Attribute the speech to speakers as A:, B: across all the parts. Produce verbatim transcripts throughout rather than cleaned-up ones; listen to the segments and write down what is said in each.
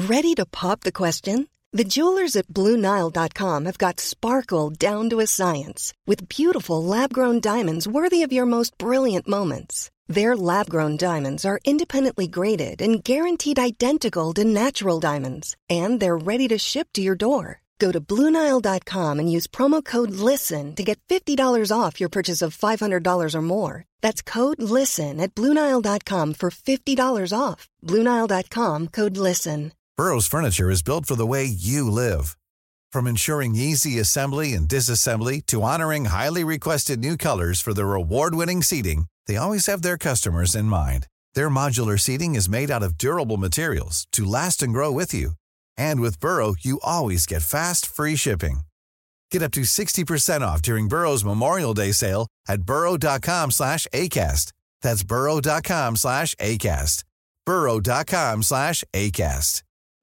A: Ready to pop the question? The jewelers at Blue Nile dot com have got sparkle down to a science with beautiful lab-grown diamonds worthy of your most brilliant moments. Their lab-grown diamonds are independently graded and guaranteed identical to natural diamonds, and they're ready to ship to your door. Go to Blue Nile dot com and use promo code LISTEN to get fifty dollars off your purchase of five hundred dollars or more. That's code LISTEN at Blue Nile dot com for fifty dollars off. Blue Nile dot com, code LISTEN.
B: Burrow's furniture is built for the way you live. From ensuring easy assembly and disassembly to honoring highly requested new colors for their award-winning seating, they always have their customers in mind. Their modular seating is made out of durable materials to last and grow with you. And with Burrow, you always get fast, free shipping. Get up to sixty percent off during Burrow's Memorial Day sale at burrow dot com slash ACAST. That's burrow dot com slash ACAST. burrow dot com slash ACAST.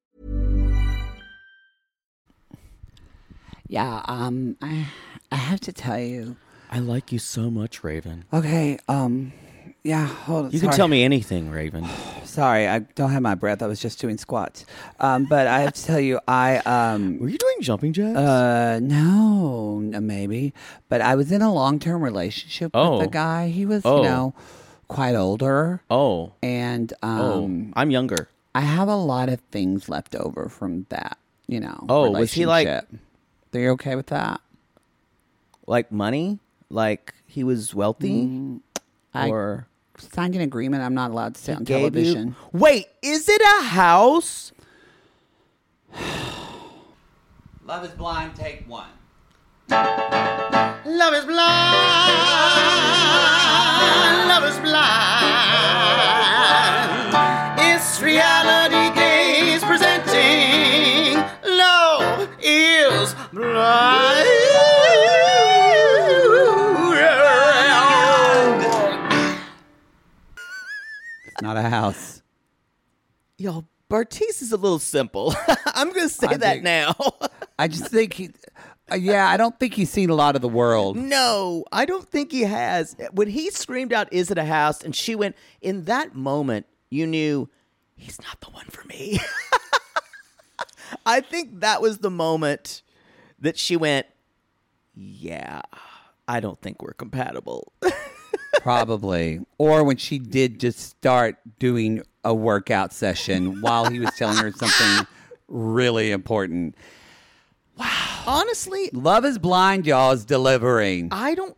C: Yeah, um, I, I have to tell you.
D: I like you so much, Raven.
C: Okay, um, yeah, hold on.
D: You
C: sorry.
D: can tell me anything, Raven.
C: Sorry, I don't have my breath. I was just doing squats. Um, but I have to tell you, I... Um,
D: Were you doing jumping jacks?
C: Uh, no, no, maybe. But I was in a long-term relationship
D: Oh.
C: with a guy. He was,
D: Oh.
C: you know, quite older.
D: Oh.
C: And um,
D: Oh. I'm younger.
C: I have a lot of things left over from that, you know,
D: Oh, was he like-
C: relationship. Are you okay with that?
D: Like money? Like he was wealthy?
C: Mm, I
D: or
C: signed an agreement. I'm not allowed to say on
D: gave
C: television.
D: you- Wait, is it a house?
C: Love is Blind, take one.
E: Love is blind. Love is blind. It's reality gaze presenting. Love is blind.
C: It's not a house.
D: Yo, Bartiz is a little simple. I'm going to say
C: I
D: that
C: think-
D: now.
C: I just think he... Uh, yeah, I don't think he's seen a lot of the world.
D: No, I don't think he has. When he screamed out, "Is it a house?" and she went, in that moment, you knew he's not the one for me. I think that was the moment that she went, yeah, I don't think we're compatible.
C: Probably. Or when she did just start doing a workout session while he was telling her something really important.
D: Honestly,
C: Love is Blind, y'all, is delivering.
D: I don't.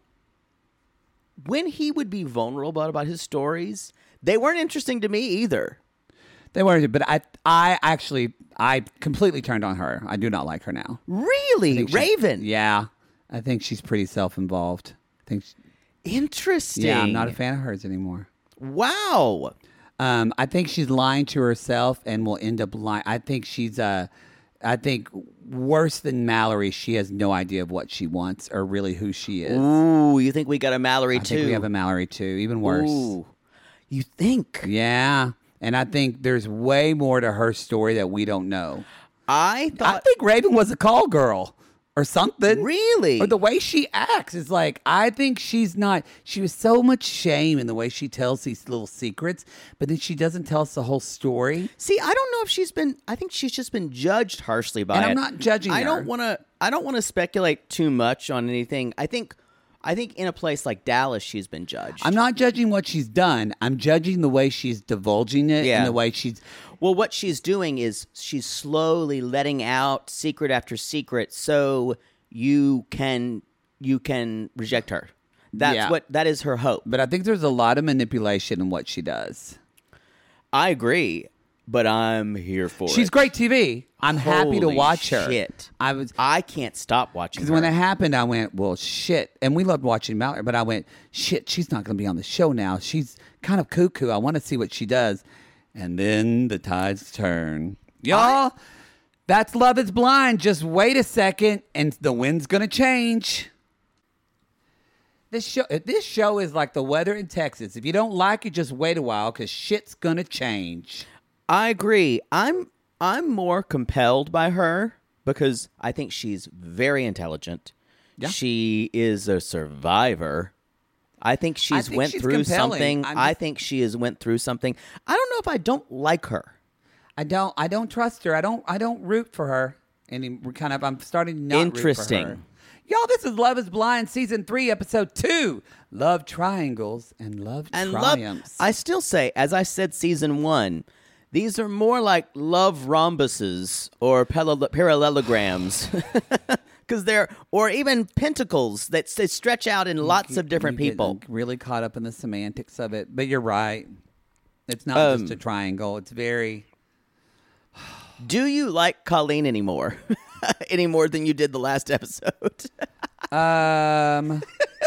D: When he would be vulnerable about his stories, they weren't interesting to me either.
C: They weren't, but I, I actually, I completely turned on her. I do not like her now.
D: Really?
C: think she-
D: Raven?
C: Yeah. I think she's pretty self-involved. I think, she,
D: Interesting.
C: yeah, I'm not a fan of hers anymore.
D: Wow.
C: Um, I think she's lying to herself and will end up lying. I think she's, uh, I think worse than Mallory, she has no idea of what she wants or really who she is.
D: Ooh, you think we got a Mallory
C: I
D: too?
C: think we have a Mallory too, even worse.
D: Ooh. You think?
C: Yeah. And I think there's way more to her story that we don't know.
D: I thought.
C: I think Raven was a call girl or something.
D: Really?
C: Or the way she acts is like, I think she's not, she was so much shame in the way she tells these little secrets, but then she doesn't tell us the whole story.
D: See, I don't know if she's been. I think she's just been judged harshly by
C: And
D: it.
C: I'm not judging
D: I
C: her.
D: don't want to. I don't want to speculate too much on anything. I think. I think in a place like Dallas, she's been judged.
C: I'm not judging what she's done. I'm judging the way she's divulging it
D: Yeah.
C: and the way she's.
D: Well, what she's doing is she's slowly letting out secret after secret, so you can you can reject her. That's
C: Yeah.
D: what that is her hope.
C: But I think there's a lot of manipulation in what she does.
D: I agree, but I'm here for
C: She's
D: it.
C: great T V. I'm happy to
D: Holy
C: watch her.
D: shit.
C: I was
D: I can't stop watching
C: because
D: her.
C: when it happened, I went, well, shit. And we loved watching Mallory, but I went, shit. She's not going to be on the show now. She's kind of cuckoo. I want to see what she does. And then the tides turn, y'all. That's Love Is Blind. Just wait a second, and the wind's going to change. This show, this show is like the weather in Texas. If you don't like it, just wait a while because shit's going to change.
D: I agree. I'm I'm more compelled by her because I think she's very intelligent.
C: Yeah.
D: She is a survivor. I think she's
C: think
D: went
C: she's
D: through
C: compelling.
D: something.
C: I'm
D: I
C: just-
D: think she has went through something. I don't know if I don't like her.
C: I don't. I don't trust her. I don't. I don't root for her. Any kind of. I'm starting to not
D: Interesting.
C: root for her. Y'all, this is Love Is Blind, season three, episode two. Love triangles and love
D: And
C: triumphs.
D: love, I still say, as I said, season one, these are more like love rhombuses or parallel- parallelograms. Because they're, or even pentacles that they stretch out in lots of different
C: You get
D: people.
C: really caught up in the semantics of it, but you're right. It's not
D: Um,
C: just a triangle. It's very.
D: Do you like Colleen anymore? Any more than you did the last episode?
C: Um.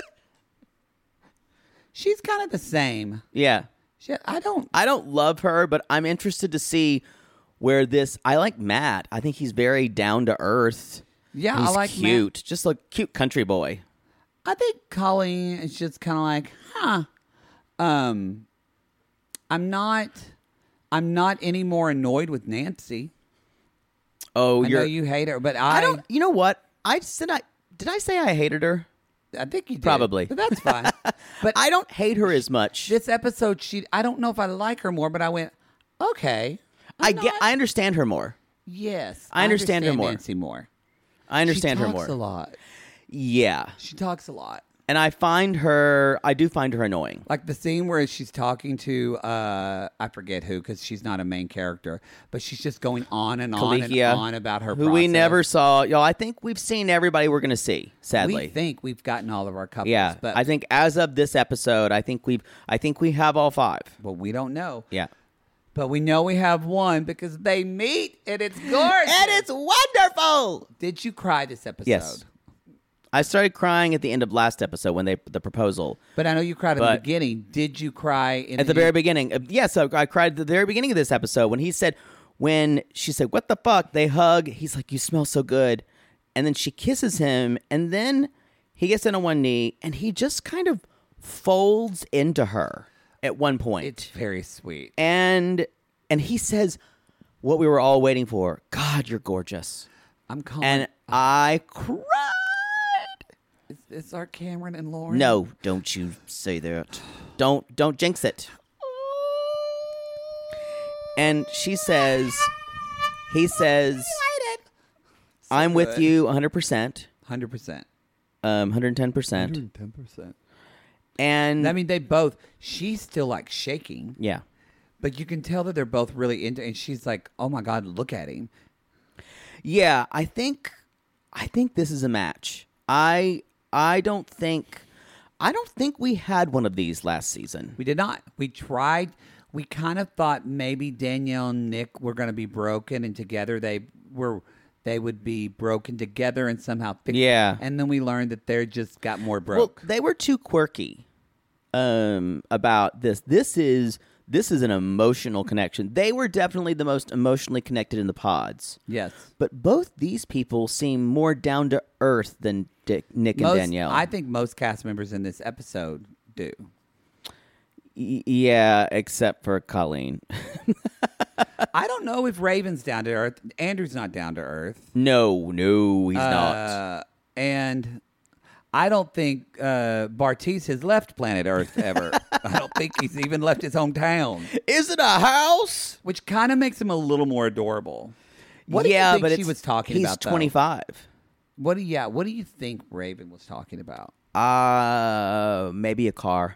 C: She's kind of the same.
D: Yeah.
C: She, I don't.
D: I don't love her, but I'm interested to see where this. I like Matt. I think he's very down to earth.
C: Yeah,
D: he's
C: I like
D: cute.
C: Matt.
D: Just a cute country boy.
C: I think Colleen is just kind of like, huh. Um. I'm not. I'm not any more annoyed with Nancy.
D: Oh,
C: I
D: you're.
C: know you hate her, but I.
D: I don't. You know what? I said I did. I say I hated her.
C: I think you did.
D: Probably.
C: But that's fine. But
D: I don't hate her as much.
C: this episode, she. I don't know if I like her more, but I went, okay.
D: I
C: I'm
D: get.
C: not-
D: I understand her more.
C: Yes,
D: I understand her more.
C: Nancy more.
D: I understand
C: she
D: her
C: talks
D: more.
C: a lot.
D: Yeah,
C: She talks a lot.
D: and I find her. I do find her annoying.
C: Like the scene where she's talking to, uh, I forget who, because she's not a main character, but she's just going on and on
D: Kalithia,
C: and on about her
D: who we
C: process.
D: never saw. Y'all, I think we've seen everybody we're going to see. Sadly,
C: We think we've gotten all of our couples.
D: yeah.
C: but
D: I think as of this episode, I think we've. I think we have all five.
C: but we don't know.
D: Yeah,
C: But we know we have one because they meet and it's gorgeous.
D: and it's wonderful.
C: Did you cry this episode?
D: Yes. I started crying at the end of last episode when they the proposal.
C: But I know you cried at
D: But-
C: the beginning. Did you cry in
D: At the very beginning. Uh, yeah, so I cried at the very beginning of this episode when he said, when she said, what the fuck? They hug. He's like, you smell so good. And then she kisses him. And then he gets in on one knee and he just kind of folds into her at one point.
C: It's very sweet.
D: and and he says what we were all waiting for. God, you're gorgeous.
C: I'm calling.
D: And I cried.
C: is this our Cameron and Lauren?
D: No, don't you say that. Don't don't jinx it. And she says, he says, I'm with
C: good.
D: you one hundred percent,
C: one hundred percent.
D: um, one hundred ten percent.
C: ten percent.
D: And
C: I mean, they both, she's still like shaking,
D: yeah.
C: but you can tell that they're both really into and she's like, oh my God, look at him.
D: Yeah, I think I think this is a match. I I don't think I don't think we had one of these last season.
C: We did not. We tried. We kind of thought maybe Danielle and Nick were going to be broken and together they were, they would be broken together and somehow fix.
D: Yeah.
C: And then we learned that they're just got more
D: Well,
C: broke.
D: they were too quirky um, about this. This is this is an emotional connection. They were definitely the most emotionally connected in the pods.
C: Yes.
D: But both these people seem more down to earth than Dick, Nick
C: Most,
D: and Danielle.
C: I think most cast members in this episode do.
D: Y- yeah, except for Colleen.
C: I don't know if Raven's down to earth. Andrew's not down to earth.
D: no, no, he's not.
C: Uh, and I don't think uh, Bartiz has left planet Earth ever. I don't think he's even left his hometown,
D: Is it a house?
C: which kind of makes him a little more adorable. What do
D: yeah,
C: you think
D: but
C: she
D: it's,
C: was talking
D: he's
C: about? though?
D: twenty-five.
C: What do you, yeah? What do you think Raven was talking about?
D: Uh, maybe a car.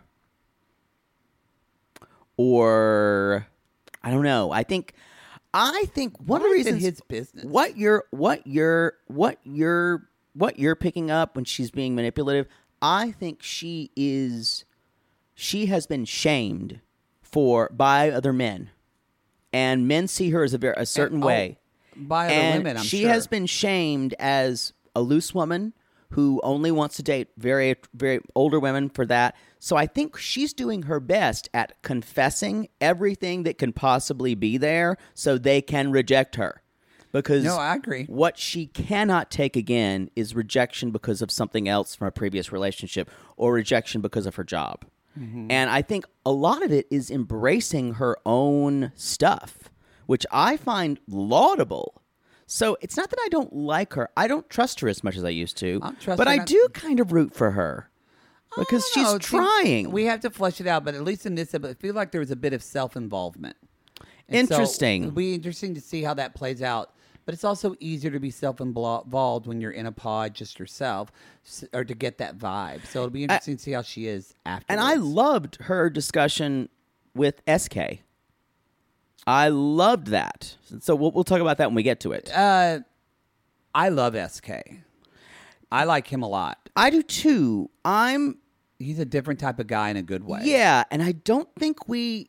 D: Or I don't know. I think I think one of the
C: Why is it
D: reasons
C: his business?
D: what you're what you're what you're what you're picking up when she's being manipulative, I think she is she has been shamed for by other men. And men see her as a very a certain
C: And- oh,
D: way.
C: by other
D: and
C: women, I'm
D: she
C: sure.
D: has been shamed as a loose woman who only wants to date very, very older women for that. So I think she's doing her best at confessing everything that can possibly be there so they can reject her. Because
C: No, I agree.
D: what she cannot take again is rejection because of something else from a previous relationship or rejection because of her job.
C: Mm-hmm.
D: And I think a lot of it is embracing her own stuff, which I find laudable. So it's not that I don't like her. I don't trust her as much as I used to.
C: I don't trust
D: but
C: her
D: I
C: not-
D: do kind of root for her because
C: I don't
D: she's
C: know. See,
D: trying.
C: We have to flesh it out, but at least in this, I feel like there was a bit of self-involvement. And so
D: Interesting.
C: it'll be interesting to see how that plays out. But it's also easier to be self-involved when you're in a pod just yourself, s- or to get that vibe. So it'll be interesting to see how she is after.
D: And I loved her discussion with S K. I loved that. So we'll, we'll talk about that when we get to it.
C: Uh, I love S K. I like him a lot.
D: I do too. I'm
C: He's a different type of guy in a good way.
D: Yeah, and I don't think we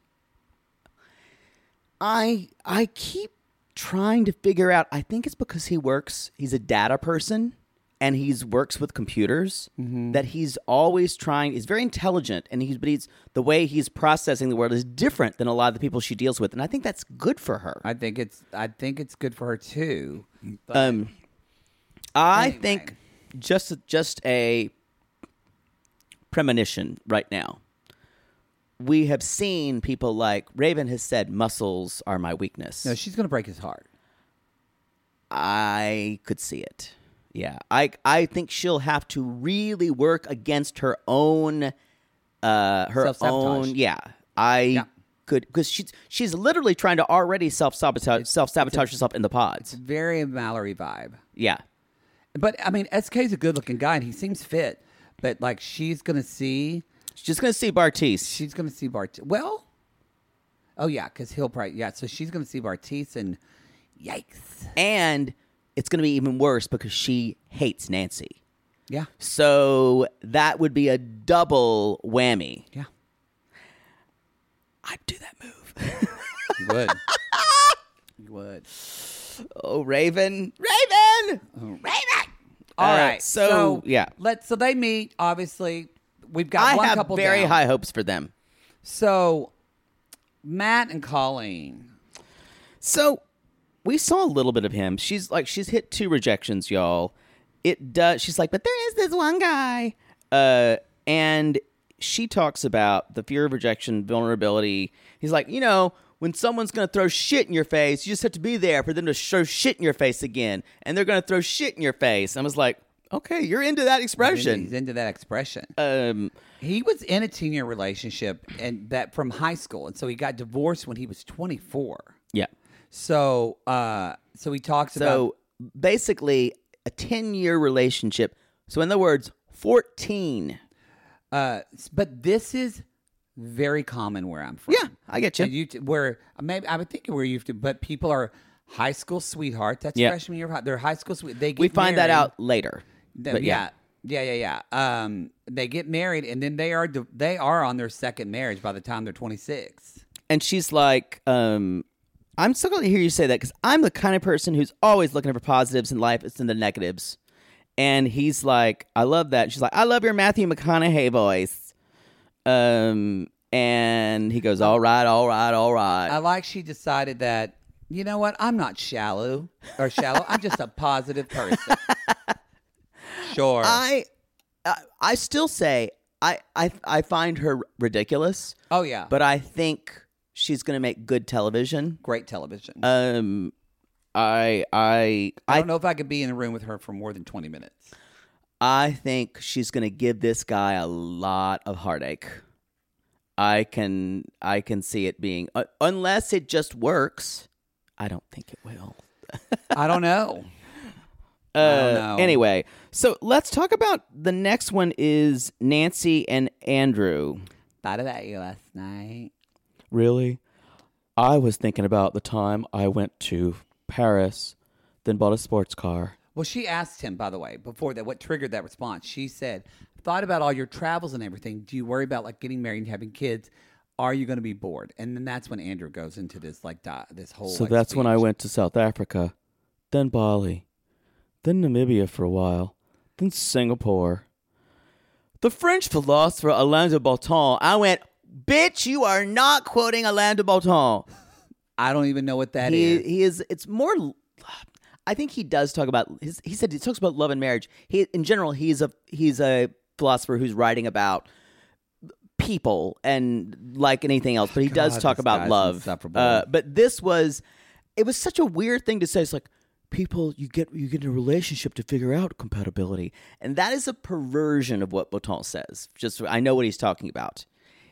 D: I I keep trying to figure out, I think it's because he works, he's a data person and he's works with computers,
C: Mm-hmm.
D: that he's always trying, he's very intelligent, and he's but he's the way he's processing the world is different than a lot of the people she deals with, and I think that's good for her.
C: I think it's I think it's good for her too. But
D: Um I
C: Anyway.
D: think just just a premonition right now. We have seen people like Raven has said, muscles are my weakness.
C: no, she's going to break his heart.
D: I could see it. Yeah. I I think she'll have to really work against her own uh her
C: Self-sabotage.
D: own yeah. I
C: Yeah.
D: could because she's she's literally trying to already self sabotage self sabotage herself in the pods.
C: Very Mallory vibe.
D: Yeah.
C: But I mean, S K's a good-looking guy and he seems fit. But like, she's going to see.
D: She's just gonna see Bartiz.
C: She's going to see Bart. Well, oh yeah, because he'll probably yeah. So she's going to see Bartiz and yikes.
D: And it's going to be even worse because she hates Nancy.
C: Yeah,
D: So that would be a double whammy.
C: yeah.
D: I'd do that move.
C: You would. You would.
D: Oh, Raven. Raven!
C: Raven. All
D: Uh,
C: right.
D: so, yeah.
C: Let's. So they meet. Obviously, we've got
D: I
C: one
D: have
C: couple
D: very
C: down.
D: high hopes for them.
C: So Matt and Colleen.
D: So we saw a little bit of him. She's like, she's hit two rejections, y'all. It does. She's like, but there is this one guy. Uh, and she talks about the fear of rejection, vulnerability. He's like, you know, when someone's going to throw shit in your face, you just have to be there for them to throw shit in your face again. And they're going to throw shit in your face. I was like, okay, you're into that
C: He's
D: expression.
C: into that expression.
D: Um,
C: He was in a ten-year relationship, and that from high school, and so he got divorced when he was twenty-four.
D: yeah.
C: So, uh, so he talks about.
D: So basically, a ten-year relationship. So in other words, fourteen.
C: Uh, but this is very common where I'm from.
D: Yeah, I get you.
C: And you t- where maybe I would think where you have to, but people are high school sweethearts. That's
D: Yeah.
C: freshman year. of high- They're high school sweet. They get
D: We find that
C: married.
D: out later.
C: The-
D: But
C: yeah. yeah, yeah, yeah. Um, they get married, and then they are di- they are on their second marriage by the time they're twenty-six.
D: And she's like, um, I'm so glad to hear you say that because I'm the kind of person who's always looking for positives in life. It's in the negatives. And he's like, I love that. She's like, I love your Matthew McConaughey voice. Um, and he goes, all right, all right, all right.
C: I like she decided that, you know what, I'm not shallow or shallow. I'm just a positive person. Sure.
D: I, I, I still say I, I, I find her ridiculous,
C: oh yeah,
D: but I think she's going to make good television.
C: great television.
D: Um, I, I,
C: I
D: I,
C: don't know if I could be in a room with her for more than twenty minutes.
D: I think she's going to give this guy a lot of heartache. I can I can see it being uh, unless it just works. I don't think it will.
C: I don't know.
D: Uh,
C: I don't know.
D: Anyway, so let's talk about the next one is Nancy and Andrew.
C: Thought about you last night.
D: Really? I was thinking about the time I went to Paris, then bought a sports car.
C: Well, she asked him, by the way, before that, what triggered that response. She said, thought about all your travels and everything. Do you worry about like getting married and having kids? Are you going to be bored? And then that's when Andrew goes into this like di- this whole.
D: So
C: like,
D: that's when I
C: speech.
D: went to South Africa, then Bali, then Namibia for a while, then Singapore. The French philosopher Alain de Botton. I went, bitch, you are not quoting Alain de Botton.
C: I don't even know what that
D: he,
C: is.
D: He is. It's more. I think he does talk about. His, he said he talks about love and marriage. He, in general, he's a he's a philosopher who's writing about people and like anything else. But he does
C: God,
D: talk
C: this
D: about
C: guy's
D: love.
C: insufferable.
D: Uh, but this was. It was such a weird thing to say. It's like people you get you get in a relationship to figure out compatibility, and that is a perversion of what Botton says. Just I know what he's talking about.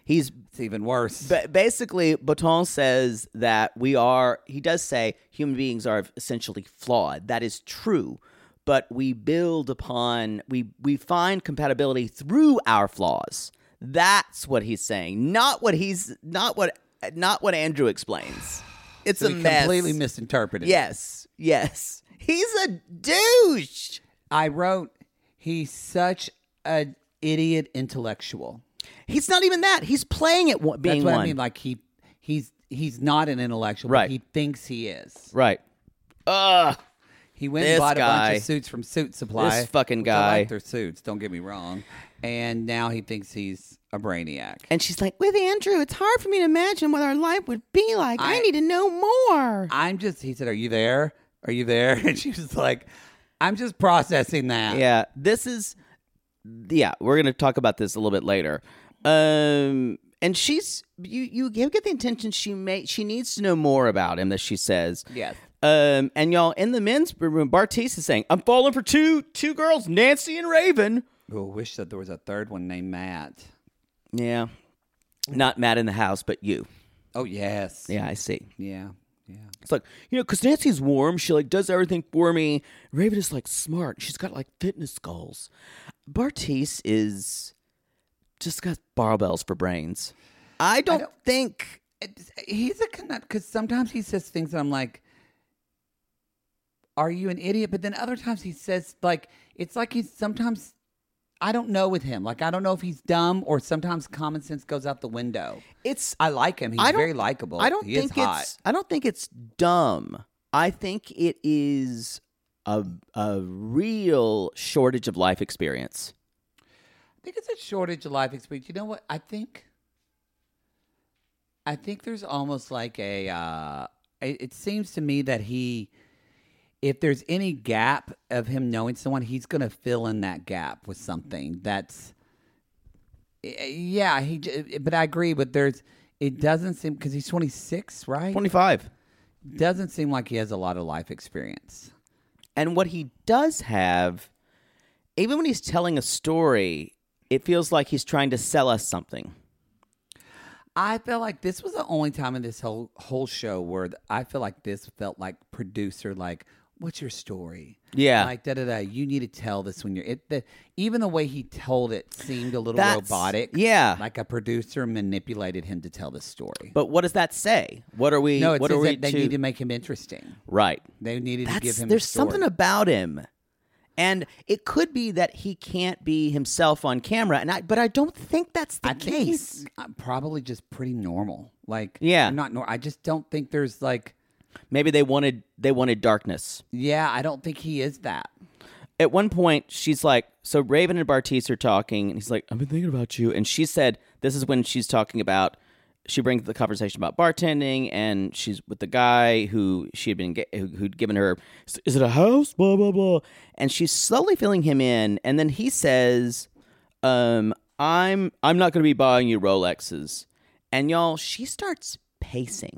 D: He's
C: It's even worse.
D: ba- basically, Baton says that we are, he does say human beings are essentially flawed. That is true. But we build upon, we, we find compatibility through our flaws. That's what he's saying. Not what he's, not what, not what Andrew explains. It's
C: So
D: a
C: he
D: mess.
C: completely misinterpreted.
D: Yes, yes. He's a douche.
C: I wrote, he's such an idiot intellectual.
D: He's not even that. He's playing it one- being
C: That's what
D: one.
C: I mean. Like he, he's he's not an intellectual,
D: Right.
C: but he thinks he is.
D: Right. Ugh.
C: He went
D: This
C: and bought a
D: guy.
C: bunch of suits from Suit Supply.
D: This fucking
C: which
D: guy.
C: I like their suits. Don't get me wrong. And now he thinks he's a brainiac.
D: And she's like, with Andrew, it's hard for me to imagine what our life would be like. I,
C: I-
D: need to know more.
C: I'm just. He said, "Are you there? Are you there?" And she was like, "I'm just processing that."
D: Yeah, this is. Yeah, we're gonna talk about this a little bit later. Um, and she's you you get the intention she may she needs to know more about him. That she says.
C: Yes.
D: Um, and y'all in the men's room, Bartiz is saying, "I'm falling for two two girls, Nancy and Raven."
C: Oh, wish that there was a third one named Matt.
D: Yeah, not Matt in the house, but you.
C: Oh yes.
D: Yeah, I see.
C: Yeah. Yeah.
D: It's like, you know, because Nancy's warm. She, like, does everything for me. Raven is, like, smart. She's got, like, fitness goals. Bartiz is just got barbells for brains. I don't,
C: don't-
D: think...
C: It's- he's a because sometimes he says things that I'm like, "Are you an idiot?" But then other times he says like it's like he's sometimes I don't know with him. Like I don't know if he's dumb or sometimes common sense goes out the window.
D: It's...
C: I like him. He's
D: I don't-
C: very likable.
D: I don't
C: he
D: think
C: is hot.
D: it's... I don't think it's dumb. I think it is a, a real shortage of life experience.
C: I think it's a shortage of life experience. You know what? I think. I think there's almost like a. Uh, it, it seems to me that he, if there's any gap of him knowing someone, he's going to fill in that gap with something that's. Yeah, he. j- But I agree. But there's. It doesn't seem because he's twenty-six, right?
D: twenty-five.
C: Doesn't seem like he has a lot of life experience.
D: And what he does have, even when he's telling a story, it feels like he's trying to sell us something.
C: I feel like this was the only time in this whole whole show where th- I feel like this felt like producer, like, what's your story?
D: Yeah.
C: Like, da da da. You need to tell this when you're. It, the, even the way he told it seemed a little
D: That's-
C: robotic.
D: yeah.
C: Like a producer manipulated him to tell the story.
D: But what does that say? What are we?
C: no, it
D: what
C: says
D: are we
C: that they
D: to,
C: need to make him interesting.
D: right?
C: They needed to
D: That's
C: give him. a
D: there's
C: story.
D: something about him, and it could be that he can't be himself on camera. And I, but I don't think that's the
C: I think
D: case.
C: he's uh, probably just pretty normal. Like,
D: Yeah.
C: not normal. I just don't think there's like.
D: Maybe they wanted they wanted darkness.
C: Yeah, I don't think he is that.
D: At one point, she's like, so Raven and Bartiz are talking, and he's like, I've been thinking about you. And she said, this is when she's talking about, she brings the conversation about bartending, and she's with the guy who she had been, who, who'd given her, is it a house? Blah, blah, blah. And she's slowly filling him in, and then he says, um, I'm, I'm not going to be buying you Rolexes. And y'all, she starts pacing.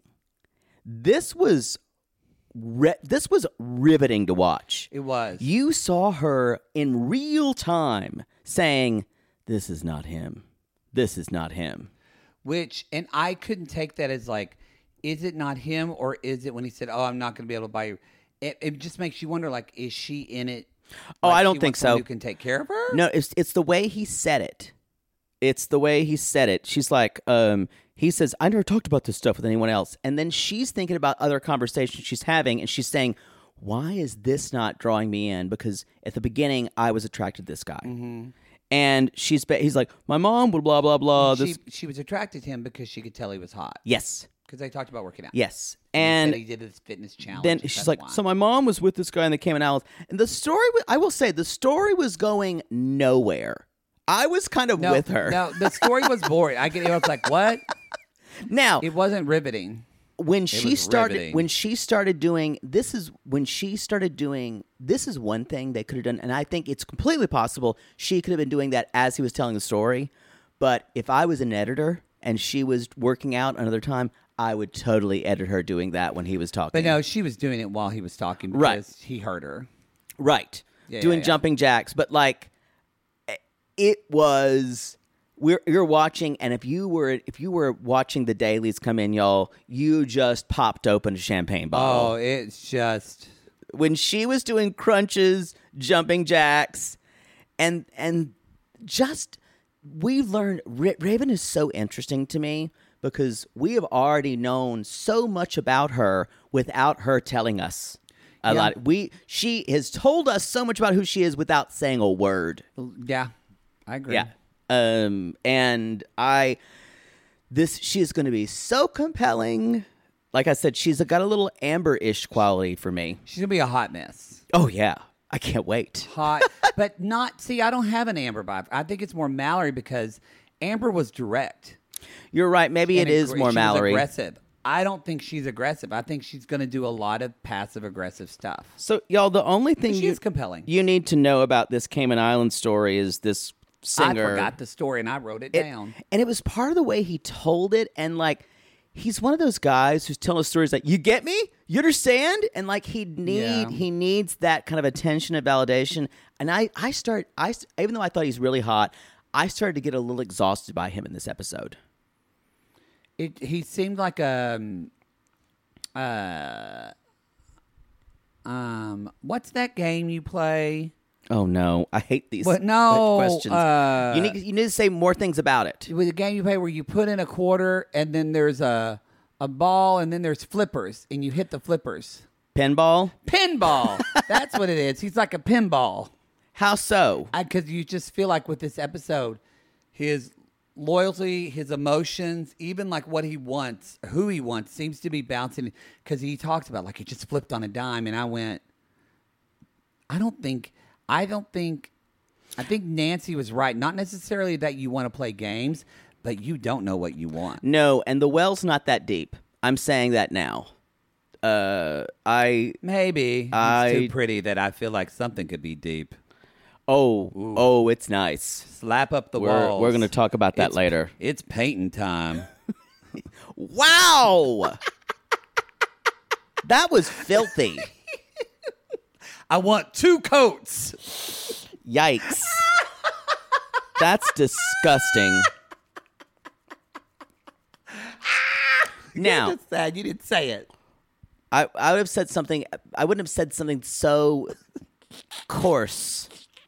D: This was Re- this was riveting to watch.
C: It was.
D: You saw her in real time saying, this is not him. This is not him.
C: Which, and I couldn't take that as like, is it not him or is it when he said, oh, I'm not going to be able to buy you? It, it just makes you wonder, like, is she in it?
D: Oh,
C: like
D: I don't
C: she
D: think
C: wants someone
D: so.
C: Who can take care of her?
D: No, it's it's the way he said it. It's the way he said it. She's like, um, he says, I never talked about this stuff with anyone else. And then she's thinking about other conversations she's having, and she's saying, why is this not drawing me in? Because at the beginning, I was attracted to this guy. Mm-hmm. And she's ba- he's like, my mom would blah, blah, blah.
C: She,
D: This.
C: she was attracted to him because she could tell he was hot.
D: Yes.
C: Because they talked about working out.
D: Yes.
C: And
D: And
C: he, said he did this fitness challenge.
D: then
C: and
D: she's
C: that's
D: like,
C: why.
D: so my mom was with this guy and they came out. And the story, wa- I will say, the story was going nowhere. I was kind of
C: no,
D: with her.
C: No, the story was boring. I get. I was like, what?
D: Now,
C: It wasn't riveting.
D: when she
C: was
D: started
C: riveting.
D: when she started doing this is when she started doing this is one thing they could have done, and I think it's completely possible she could have been doing that as he was telling the story. But if I was an editor and she was working out another time, I would totally edit her doing that when he was talking.
C: But no, she was doing it while he was talking because
D: Right.
C: he heard her.
D: Right.
C: Yeah,
D: Doing
C: yeah, yeah.
D: jumping jacks. But like, it was we're you're watching, and if you were if you were watching the dailies come in, y'all, you just popped open a champagne bottle.
C: Oh, it's just
D: When she was doing crunches, jumping jacks, and and just we've learned Ra- Raven is so interesting to me because we have already known so much about her without her telling us a
C: Yeah.
D: lot. We she has told us so much about who she is without saying a word.
C: yeah. I agree.
D: Yeah. Um, and I, this, she is going to be so compelling. Like I said, she's got a little Amber-ish quality for me.
C: She's gonna be a hot mess.
D: Oh, yeah. I can't wait.
C: Hot, but not. See, I don't have an Amber vibe. I think it's more Mallory because Amber was direct.
D: You're right. Maybe it
C: and
D: is
C: aggr-
D: more
C: she was
D: Mallory.
C: aggressive. I don't think she's aggressive. I think she's going to do a lot of passive aggressive stuff.
D: So, y'all, the only thing
C: She
D: you,
C: is compelling.
D: you need to know about this Cayman Island story is this singer.
C: I forgot the story and I wrote it,
D: It-
C: down.
D: And it was part of the way he told it. And like, he's one of those guys who's telling stories like, you get me? You understand? And like, he need
C: Yeah.
D: he needs that kind of attention and validation. And I, I start, I, even though I thought he's really hot, I started to get a little exhausted by him in this episode.
C: It, he seemed like a, um, uh, um, what's that game you play?
D: Oh no, I hate these
C: What? No,
D: questions.
C: uh,
D: you need you need to say more things about it.
C: With a game you play where you put in a quarter and then there's a a ball and then there's flippers and you hit the flippers.
D: Pinball?
C: Pinball. That's what it is. He's like a pinball.
D: How so?
C: Because you just feel like with this episode, his loyalty, his emotions, even like what he wants, who he wants, seems to be bouncing. Because he talks about like he just flipped on a dime, and I went, I don't think, I don't think, I think Nancy was right. Not necessarily that you want to play games, but you don't know what you want.
D: No, and the well's not that deep. I'm saying that now. Uh, I
C: Maybe
D: I-
C: it's too pretty that I feel like something could be deep.
D: oh oh, it's nice.
C: Slap up the
D: We're
C: walls.
D: we're gonna talk about that
C: It's-
D: later.
C: It's painting time.
D: Wow, that was filthy.
C: I want two coats.
D: Yikes. That's disgusting. Now,
C: That's sad. You didn't say it.
D: I, I would have said something. I wouldn't have said something so coarse.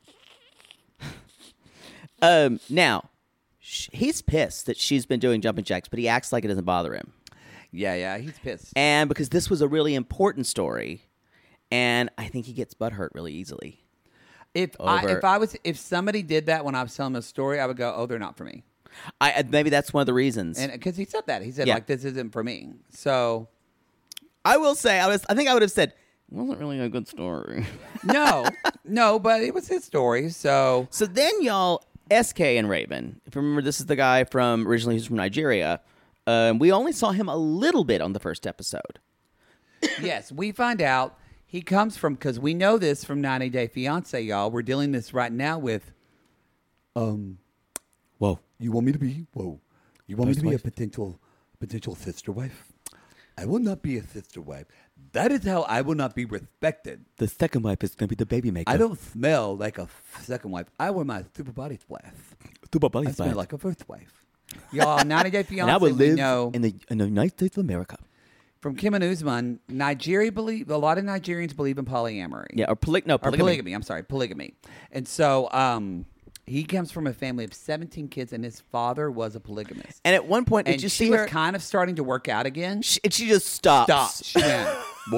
D: Um. Now, sh- he's pissed that she's been doing jumping jacks, but he acts like it doesn't bother him.
C: Yeah, yeah. He's pissed.
D: And because this was a really important story, and I think he gets butthurt really easily.
C: If I,
D: Over.
C: if I was if somebody did that when I was telling a story, I would go, "Oh, they're not for me."
D: I I- maybe that's one of the reasons.
C: And because he said that, he said
D: Yeah.
C: like, "This isn't for me." So
D: I will say, I was. I think I would have said, it wasn't really a good story.
C: no, no, but it was his story. So
D: So then, y'all, S K and Raven. If you remember, this is the guy from originally he's from Nigeria. Um, we only saw him a little bit on the first episode.
C: yes, we find out he comes from because we know this from ninety Day Fiance, y'all. We're dealing this right now with. Um,
D: Whoa.
C: you want me to be? Whoa, you want
D: First
C: me to be
D: wife?
C: a potential potential sister wife? I will not be a sister wife. That is how I will not be respected.
D: The second wife is going to be the baby maker.
C: I don't smell like a f- second wife. I wear my super body wife.
D: Super body
C: I smell
D: wife.
C: like a first wife. Y'all, ninety Day Fiance,
D: And I would
C: we
D: live
C: know
D: in the in the United States of America.
C: from Kim and Usman, Nigeria believe a lot of Nigerians believe in polyamory.
D: Yeah, or poly- no
C: or
D: polygamy.
C: polygamy. I'm sorry, polygamy. And so, um, he comes from a family of seventeen kids, and his father was a polygamist.
D: And at one point,
C: And
D: did you
C: she
D: see
C: was
D: her?
C: kind of starting to work out again.
D: She, and she just stops.
C: Stop. She went,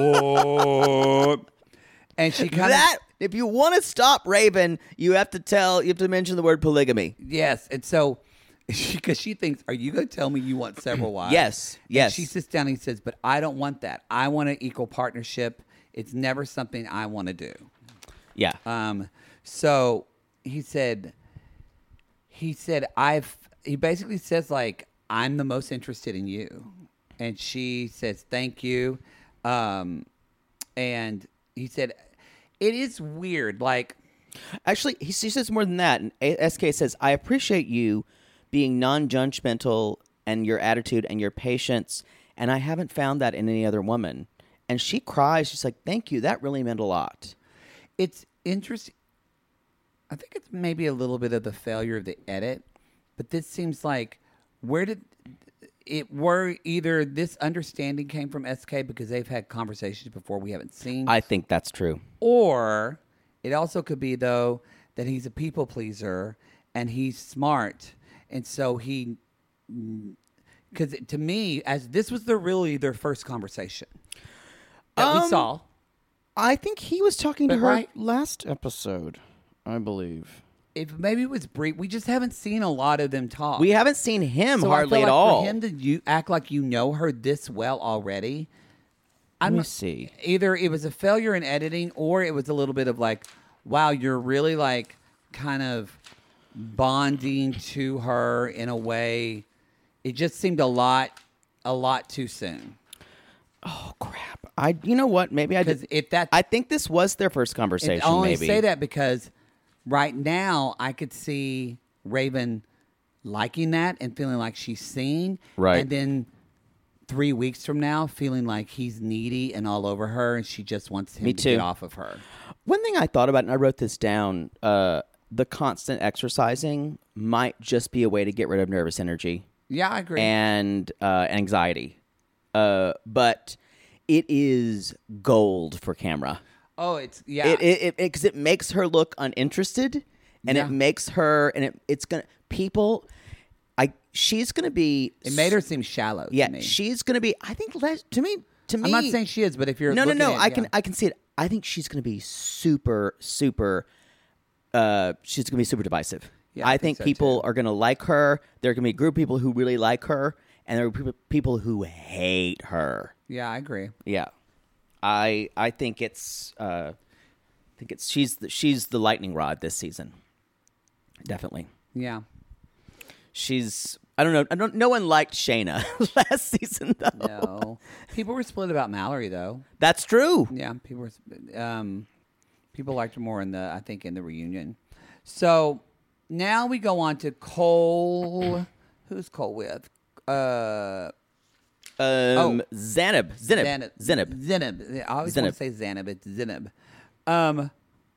C: "Boy." And she kind
D: That
C: of
D: if you want to stop Raven, you have to tell you have to mention the word polygamy.
C: yes. And so, because she, thinks, are you going to tell me you want several wives?
D: Yes,
C: And
D: yes.
C: she sits down and he says, but I don't want that. I want an equal partnership. It's never something I want to do.
D: Yeah.
C: Um, so he said, he said, I've, he basically says like, I'm the most interested in you. And she says, thank you. Um, and he said, it is weird. Like,
D: Actually, he, he says more than that. And A- S K says, I appreciate you being non-judgmental and your attitude and your patience, and I haven't found that in any other woman. And she cries. She's like, thank you. That really meant a lot.
C: it's interesting. I think it's maybe a little bit of the failure of the edit But this seems like, where did it were either this understanding came from S K because they've had conversations before we haven't seen,
D: I think that's true.
C: or it also could be though that he's a people pleaser and he's smart, and so he, because to me, as this was their really their first conversation that we
D: Um,
C: saw.
D: I think he was talking to
C: But
D: her
C: right-
D: last episode, I believe.
C: If maybe it was brief, we just haven't seen a lot of them talk.
D: We haven't seen him
C: So I
D: hardly
C: feel
D: at
C: like
D: all.
C: For him to you act like you know her this well already, I'm
D: Let me see.
C: either it was a failure in editing or it was a little bit of like, wow, you're really like kind of bonding to her in a way. It just seemed a lot, a lot too soon.
D: Oh crap! I, you know what? Maybe I
C: Because
D: did.
C: if that,
D: I think this was their first conversation.
C: I only
D: maybe
C: say that because right now I could see Raven liking that and feeling like she's seen,
D: Right.
C: and then three weeks from now feeling like he's needy and all over her, and she just wants him
D: Me
C: to
D: too.
C: get off of her.
D: One thing I thought about, and I wrote this down: uh, the constant exercising might just be a way to get rid of nervous energy
C: Yeah, I agree.
D: and uh, anxiety. Uh, but it is gold for camera.
C: oh, it's yeah.
D: It it it because it, it makes her look uninterested, and
C: Yeah.
D: it makes her, and it it's gonna people. I she's gonna be.
C: It made her seem shallow.
D: Yeah,
C: to me.
D: she's gonna be. I think less to me. To me,
C: I'm not saying she is, but if you're
D: no, no,
C: looking
D: no.
C: at-
D: I can
C: yeah.
D: I can see it. I think she's gonna be super, super. Uh, she's gonna be super divisive.
C: Yeah,
D: I,
C: I
D: think,
C: think so,
D: people
C: too.
D: are gonna like her. There are gonna be a group of people who really like her, and there are peop- people who hate her.
C: Yeah, I agree.
D: Yeah, I I think it's uh, I think it's she's the, she's the lightning rod this season. Definitely,
C: Yeah.
D: she's. I don't know. I don't. No one liked Shayna last season though.
C: No. People were split about Mallory though.
D: That's true.
C: Yeah, people were. Um, people liked her more in the. I think in the reunion. So now we go on to Cole. Who's Cole with? Uh,
D: Um, Zanab, Zenib,
C: Zanab.
D: Zenib.
C: Zenib. I always
D: Zenib.
C: want to say Zanab. It's Zenib. Um,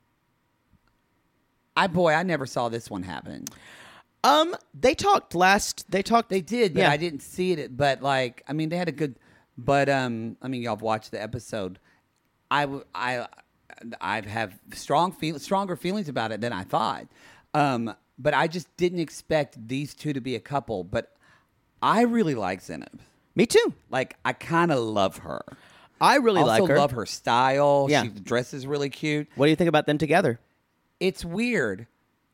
C: I boy, I never saw this one happen.
D: Um, they talked last. They talked.
C: They did, but
D: Yeah.
C: I didn't see it. But like, I mean, they had a good. But um, I mean, y'all have watched the episode. I w- I I have strong feel stronger feelings about it than I thought. Um, but I just didn't expect these two to be a couple. But I really like Zenib.
D: Me too.
C: Like, I kind of love her.
D: I really
C: also
D: like her.
C: love her style.
D: Yeah.
C: She dresses really cute.
D: What do you think about them together?
C: It's weird.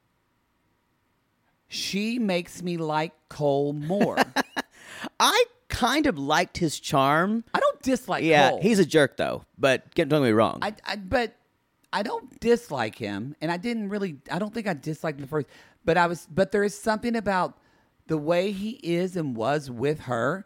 C: She makes me like Cole more.
D: I kind of liked his charm.
C: I don't dislike
D: Yeah,
C: Cole.
D: he's a jerk though. But get, don't get me wrong.
C: I, I, but I don't dislike him, and I didn't really. I don't think I disliked him the first. But I was. But there is something about the way he is and was with her.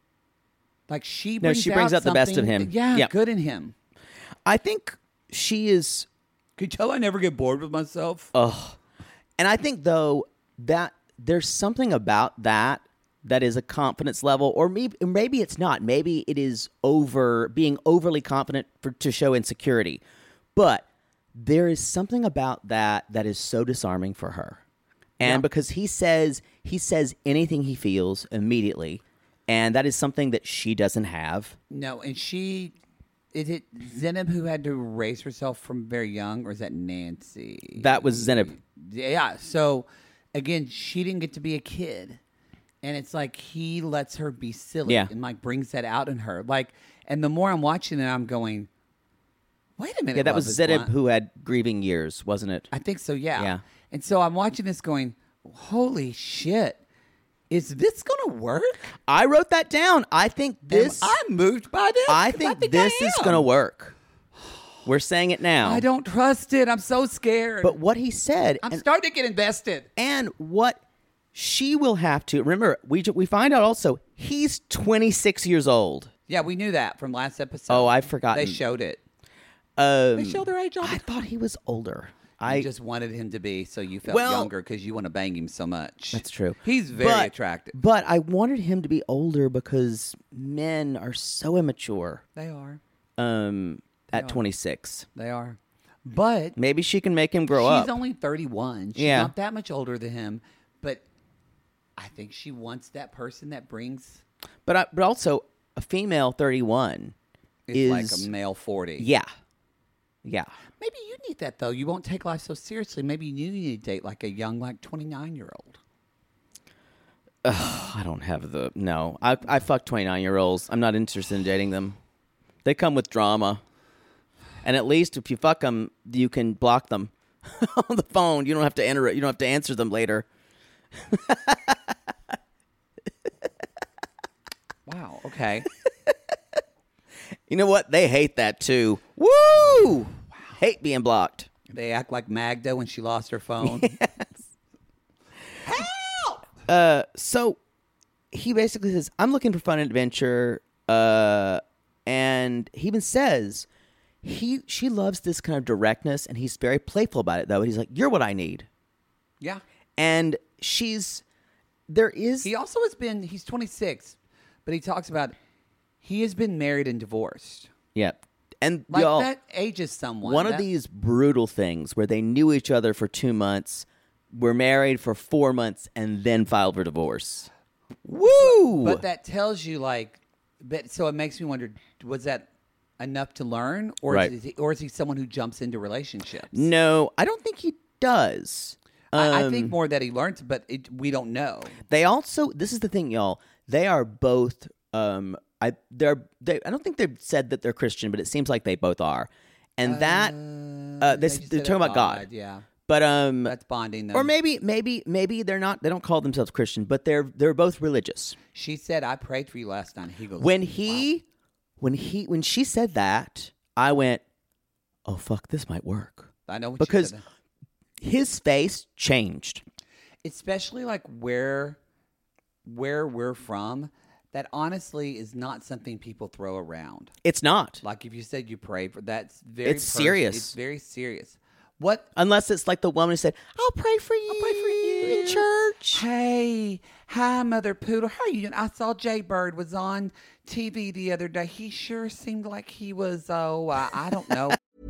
C: Like she
D: No,
C: brings
D: she brings out the best of
C: something-
D: him.
C: Yeah,
D: Yeah.
C: good in him.
D: I think she is.
C: Could you tell I never get bored with myself?
D: Ugh. And I think though that there's something about that that is a confidence level, or maybe maybe it's not. Maybe it is over being overly confident for to show insecurity. But there is something about that that is so disarming for her. And
C: Yeah.
D: because he says he says anything he feels immediately, and that is something that she doesn't have.
C: No, and she. Is it Zenib who had to raise herself from very young, or is that Nancy?
D: That was Zenib.
C: Yeah. So again, she didn't get to be a kid, and it's like he lets her be silly,
D: Yeah.
C: and like brings that out in her. Like, and the more I'm watching it, I'm going, wait a minute.
D: Yeah, that
C: Love
D: was
C: is
D: Zenib
C: Blind.
D: who had grieving years, wasn't it?
C: I think so. Yeah.
D: Yeah.
C: And so I'm watching this, going, holy shit, is this gonna work?
D: I wrote that down. I think this.
C: Am I'm moved by this.
D: I
C: 'Cause
D: think,
C: I
D: this
C: I
D: is
C: am.
D: going to work. We're saying it now.
C: I don't trust it. I'm so scared.
D: But what he said,
C: I'm
D: and,
C: starting to get invested.
D: and what she will have to remember, we ju- we find out also he's twenty-six years old.
C: Yeah, we knew that from last episode.
D: Oh, I've forgotten.
C: They showed it.
D: Um,
C: They showed their age on
D: I
C: it.
D: thought he was older.
C: I
D: I
C: just wanted him to be so you felt
D: Well-
C: younger because you want to bang him so much.
D: That's true.
C: He's very
D: But-
C: attractive.
D: But I wanted him to be older because men are so immature.
C: They are.
D: Um, at
C: are.
D: twenty-six,
C: They are. But
D: maybe she can make him grow
C: she's
D: up.
C: only thirty-one. She's
D: Yeah.
C: not that much older than him. But I think she wants that person that brings.
D: But I, but also a female thirty-one
C: It's
D: is
C: like a male forty.
D: Yeah, yeah.
C: Maybe you need that though. You won't take life so seriously. Maybe you need to date like a young, like twenty-nine year old.
D: Ugh, I don't have the no. I I fuck twenty-nine year olds. I'm not interested in dating them. They come with drama, and at least if you fuck them, you can block them on the phone. You don't have to enter it. You don't have to answer them later.
C: Wow. Okay.
D: You know what? They hate that too. Woo! Wow. Hate being blocked.
C: They act like Magda when she lost her phone.
D: Help! Uh, so he basically says, "I'm looking for fun and adventure." Uh, and he even says he she loves this kind of directness, and he's very playful about it. Though he's like, "You're what I need."
C: Yeah.
D: And she's there is
C: He also has been. He's twenty-six, but he talks about he has been married and divorced.
D: yeah. And
C: Like
D: y'all,
C: that ages someone.
D: one
C: That-
D: of these brutal things where they knew each other for two months, were married for four months, and then filed for divorce. Woo!
C: But that tells you, like, but so it makes me wonder: was that enough to learn, or
D: Right.
C: is he, or is he someone who jumps into relationships?
D: No, I don't think he does.
C: I, I
D: Um,
C: think more that he learns, but it, we don't know.
D: They also, this is the thing, y'all. They are both. Um, I they're. They, I don't think they've said that they're Christian, but it seems like they both are. And that uh, this,
C: just
D: they're
C: said
D: talking
C: it
D: about God.
C: God, yeah.
D: But um,
C: That's bonding them.
D: or maybe maybe maybe they're not. They don't call themselves Christian, but they're they're both religious.
C: She said, "I prayed for you last night." He goes,
D: When he, when he, when she said that, I went, "Oh fuck, this might work."
C: "I know what
D: Because
C: you said."
D: his face changed.
C: Especially like where where we're from, that honestly is not something people throw around.
D: It's not.
C: Like if you said you prayed for, that's very
D: It's
C: pers-
D: serious.
C: It's very serious. What?
D: Unless it's like the woman who said, "I'll pray for you.
C: I'll pray for you
D: in church."
C: Hey, hi, Mother Poodle. How are you doing? I saw Jay Bird was on T V the other day. He sure seemed like he was, oh, uh, I don't know.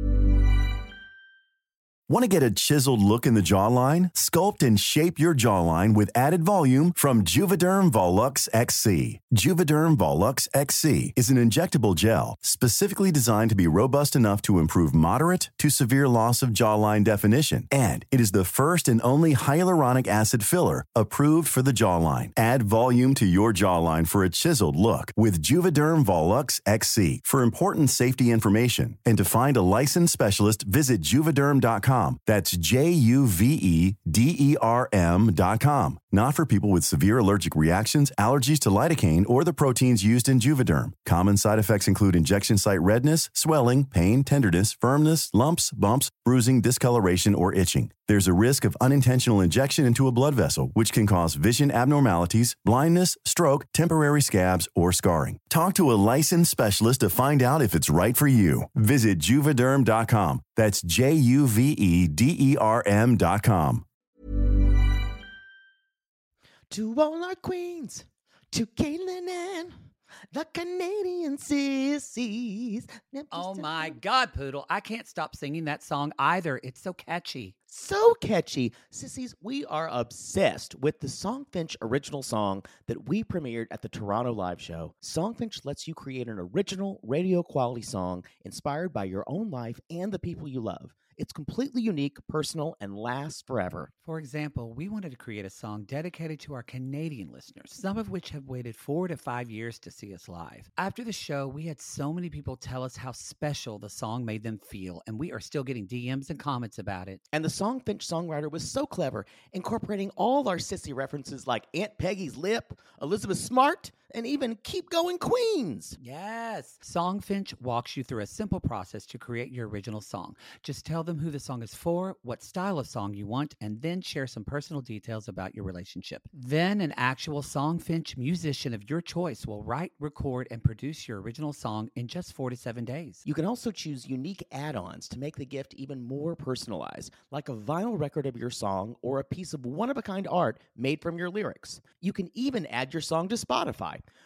F: Want to get a chiseled look in the jawline? Sculpt and shape your jawline with added volume from Juvederm Volux X C. Juvederm Volux X C is an injectable gel specifically designed to be robust enough to improve moderate to severe loss of jawline definition. And it is the first and only hyaluronic acid filler approved for the jawline. Add volume to your jawline for a chiseled look with Juvederm Volux X C. For important safety information and to find a licensed specialist, visit juvederm dot com. That's J U V E D E R M dot com. Not for people with severe allergic reactions, allergies to lidocaine, or the proteins used in Juvederm. Common side effects include injection site redness, swelling, pain, tenderness, firmness, lumps, bumps, bruising, discoloration, or itching. There's a risk of unintentional injection into a blood vessel, which can cause vision abnormalities, blindness, stroke, temporary scabs, or scarring. Talk to a licensed specialist to find out if it's right for you. Visit juvederm dot com. That's J U V E D E R M dot com.
D: To all our queens, to Caitlin and the Canadian sissies.
C: Oh my God, Poodle. I can't stop singing that song either. It's so catchy.
D: So catchy. Sissies, we are obsessed with the Songfinch original song that we premiered at the Toronto Live Show. Songfinch lets you create an original radio quality song inspired by your own life and the people you love. It's completely unique, personal, and lasts forever.
C: For example, we wanted to create a song dedicated to our Canadian listeners, some of which have waited four to five years to see us live. After the show, we had so many people tell us how special the song made them feel, and we are still getting D Ms and comments about it.
D: And the Songfinch songwriter was so clever, incorporating all our sissy references like Aunt Peggy's Lip, Elizabeth Smart, and even Keep Going Queens.
C: Yes. Songfinch walks you through a simple process to create your original song. Just tell them who the song is for, what style of song you want, and then share some personal details about your relationship. Then an actual Songfinch musician of your choice will write, record, and produce your original song in just four to seven days.
D: You can also choose unique add-ons to make the gift even more personalized, like a vinyl record of your song or a piece of one-of-a-kind art made from your lyrics. You can even add your song to Spotify.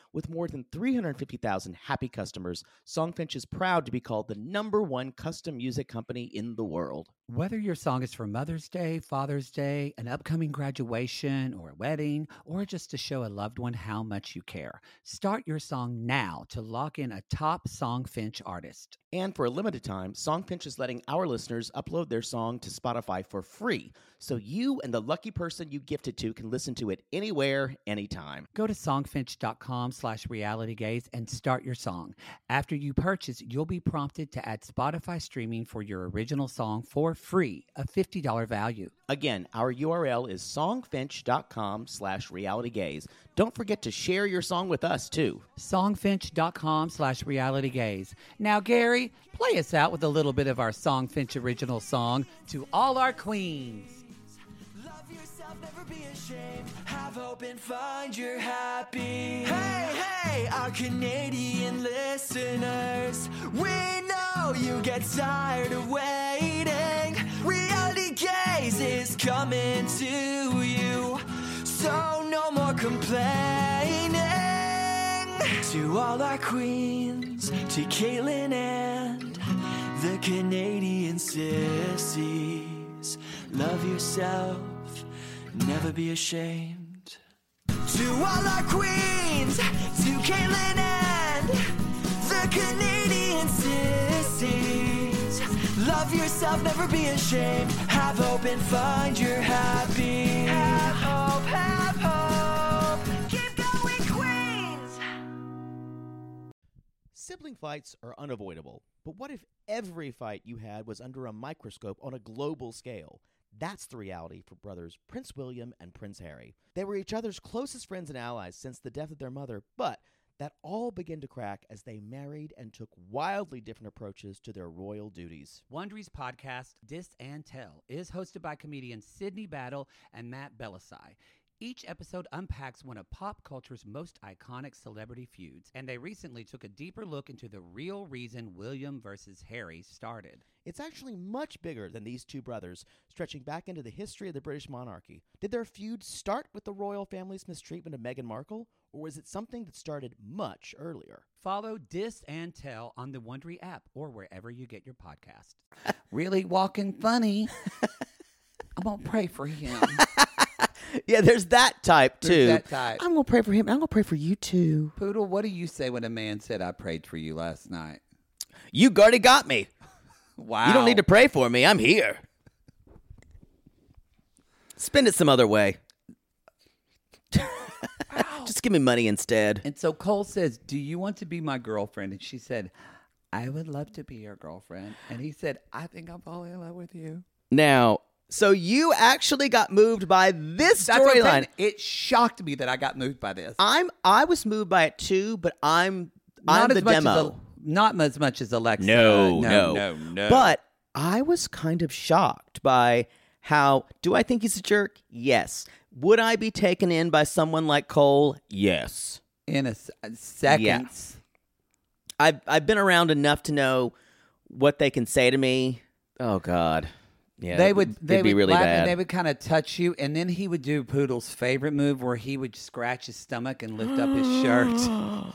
D: With more than three hundred fifty thousand happy customers, Songfinch is proud to be called the number one custom music company in the world.
C: Whether your song is for Mother's Day, Father's Day, an upcoming graduation, or a wedding, or just to show a loved one how much you care, start your song now to lock in a top Songfinch artist.
D: And for a limited time, Songfinch is letting our listeners upload their song to Spotify for free, so you and the lucky person you gifted to can listen to it anywhere, anytime.
C: Go to songfinch.com slash realitygaze and start your song. After you purchase, you'll be prompted to add Spotify streaming for your original song for free, a fifty dollars value.
D: Again, our U R L is songfinch.com slash realitygaze. Don't forget to share your song with us, too.
C: Songfinch.com slash realitygaze. Now, Gary, play us out with a little bit of our Songfinch original song, To All Our Queens.
G: Love yourself, never be ashamed. Have hope and find your happy. Hey, hey, our Canadian listeners. We know you get tired of waiting. Reality Gaze is coming to you. So no more complaining. To all our queens, to Caitlin and the Canadian sissies. Love yourself, never be ashamed. To all our queens, to Caitlin and the Canadian sissies. Love yourself, never be ashamed. Have hope and find your happy. Have hope, have hope. Keep going, Queens.
D: Sibling fights are unavoidable, but what if every fight you had was under a microscope on a global scale? That's the reality for brothers Prince William and Prince Harry. They were each other's closest friends and allies since the death of their mother, but that all began to crack as they married and took wildly different approaches to their royal duties.
C: Wondery's podcast, Dis and Tell, is hosted by comedians Sydney Battle and Matt Belisai. Each episode unpacks one of pop culture's most iconic celebrity feuds, and they recently took a deeper look into the real reason William versus Harry started.
D: It's actually much bigger than these two brothers, stretching back into the history of the British monarchy. Did their feud start with the royal family's mistreatment of Meghan Markle, or was it something that started much earlier?
C: Follow Dis and Tell on the Wondery app or wherever you get your podcast. Really walking funny. I'm going to pray for him.
D: Yeah, there's that type, too.
C: There's that type.
D: I'm going to pray for him. I'm going to pray for you, too.
C: Poodle, what do you say when a man said, I prayed for you last night?
D: You already got me.
C: Wow.
D: You don't need to pray for me. I'm here. Spend it some other way. Just give me money instead.
C: And so Cole says, do you want to be my girlfriend? And she said, I would love to be your girlfriend. And he said, I think I'm falling in love with you.
D: Now, so you actually got moved by this
C: That's what I'm saying.
D: storyline.
C: It shocked me that I got moved by this.
D: I'm I was moved by it too, but I'm I'm
C: Not
D: the
C: as much
D: demo.
C: As a, not as much as Alexa.
D: No,
C: no,
D: no,
C: no, no.
D: But I was kind of shocked by how, do I think he's a jerk? Yes. Would I be taken in by someone like Cole? Yes.
C: in a, s- seconds.
D: I've I've been around enough to know what they can say to me. Oh God. Yeah.
C: They would
D: it'd
C: they
D: be
C: would
D: really
C: laugh
D: bad.
C: and they would kind of touch you, and then he would do Poodle's favorite move where he would scratch his stomach and lift up his shirt.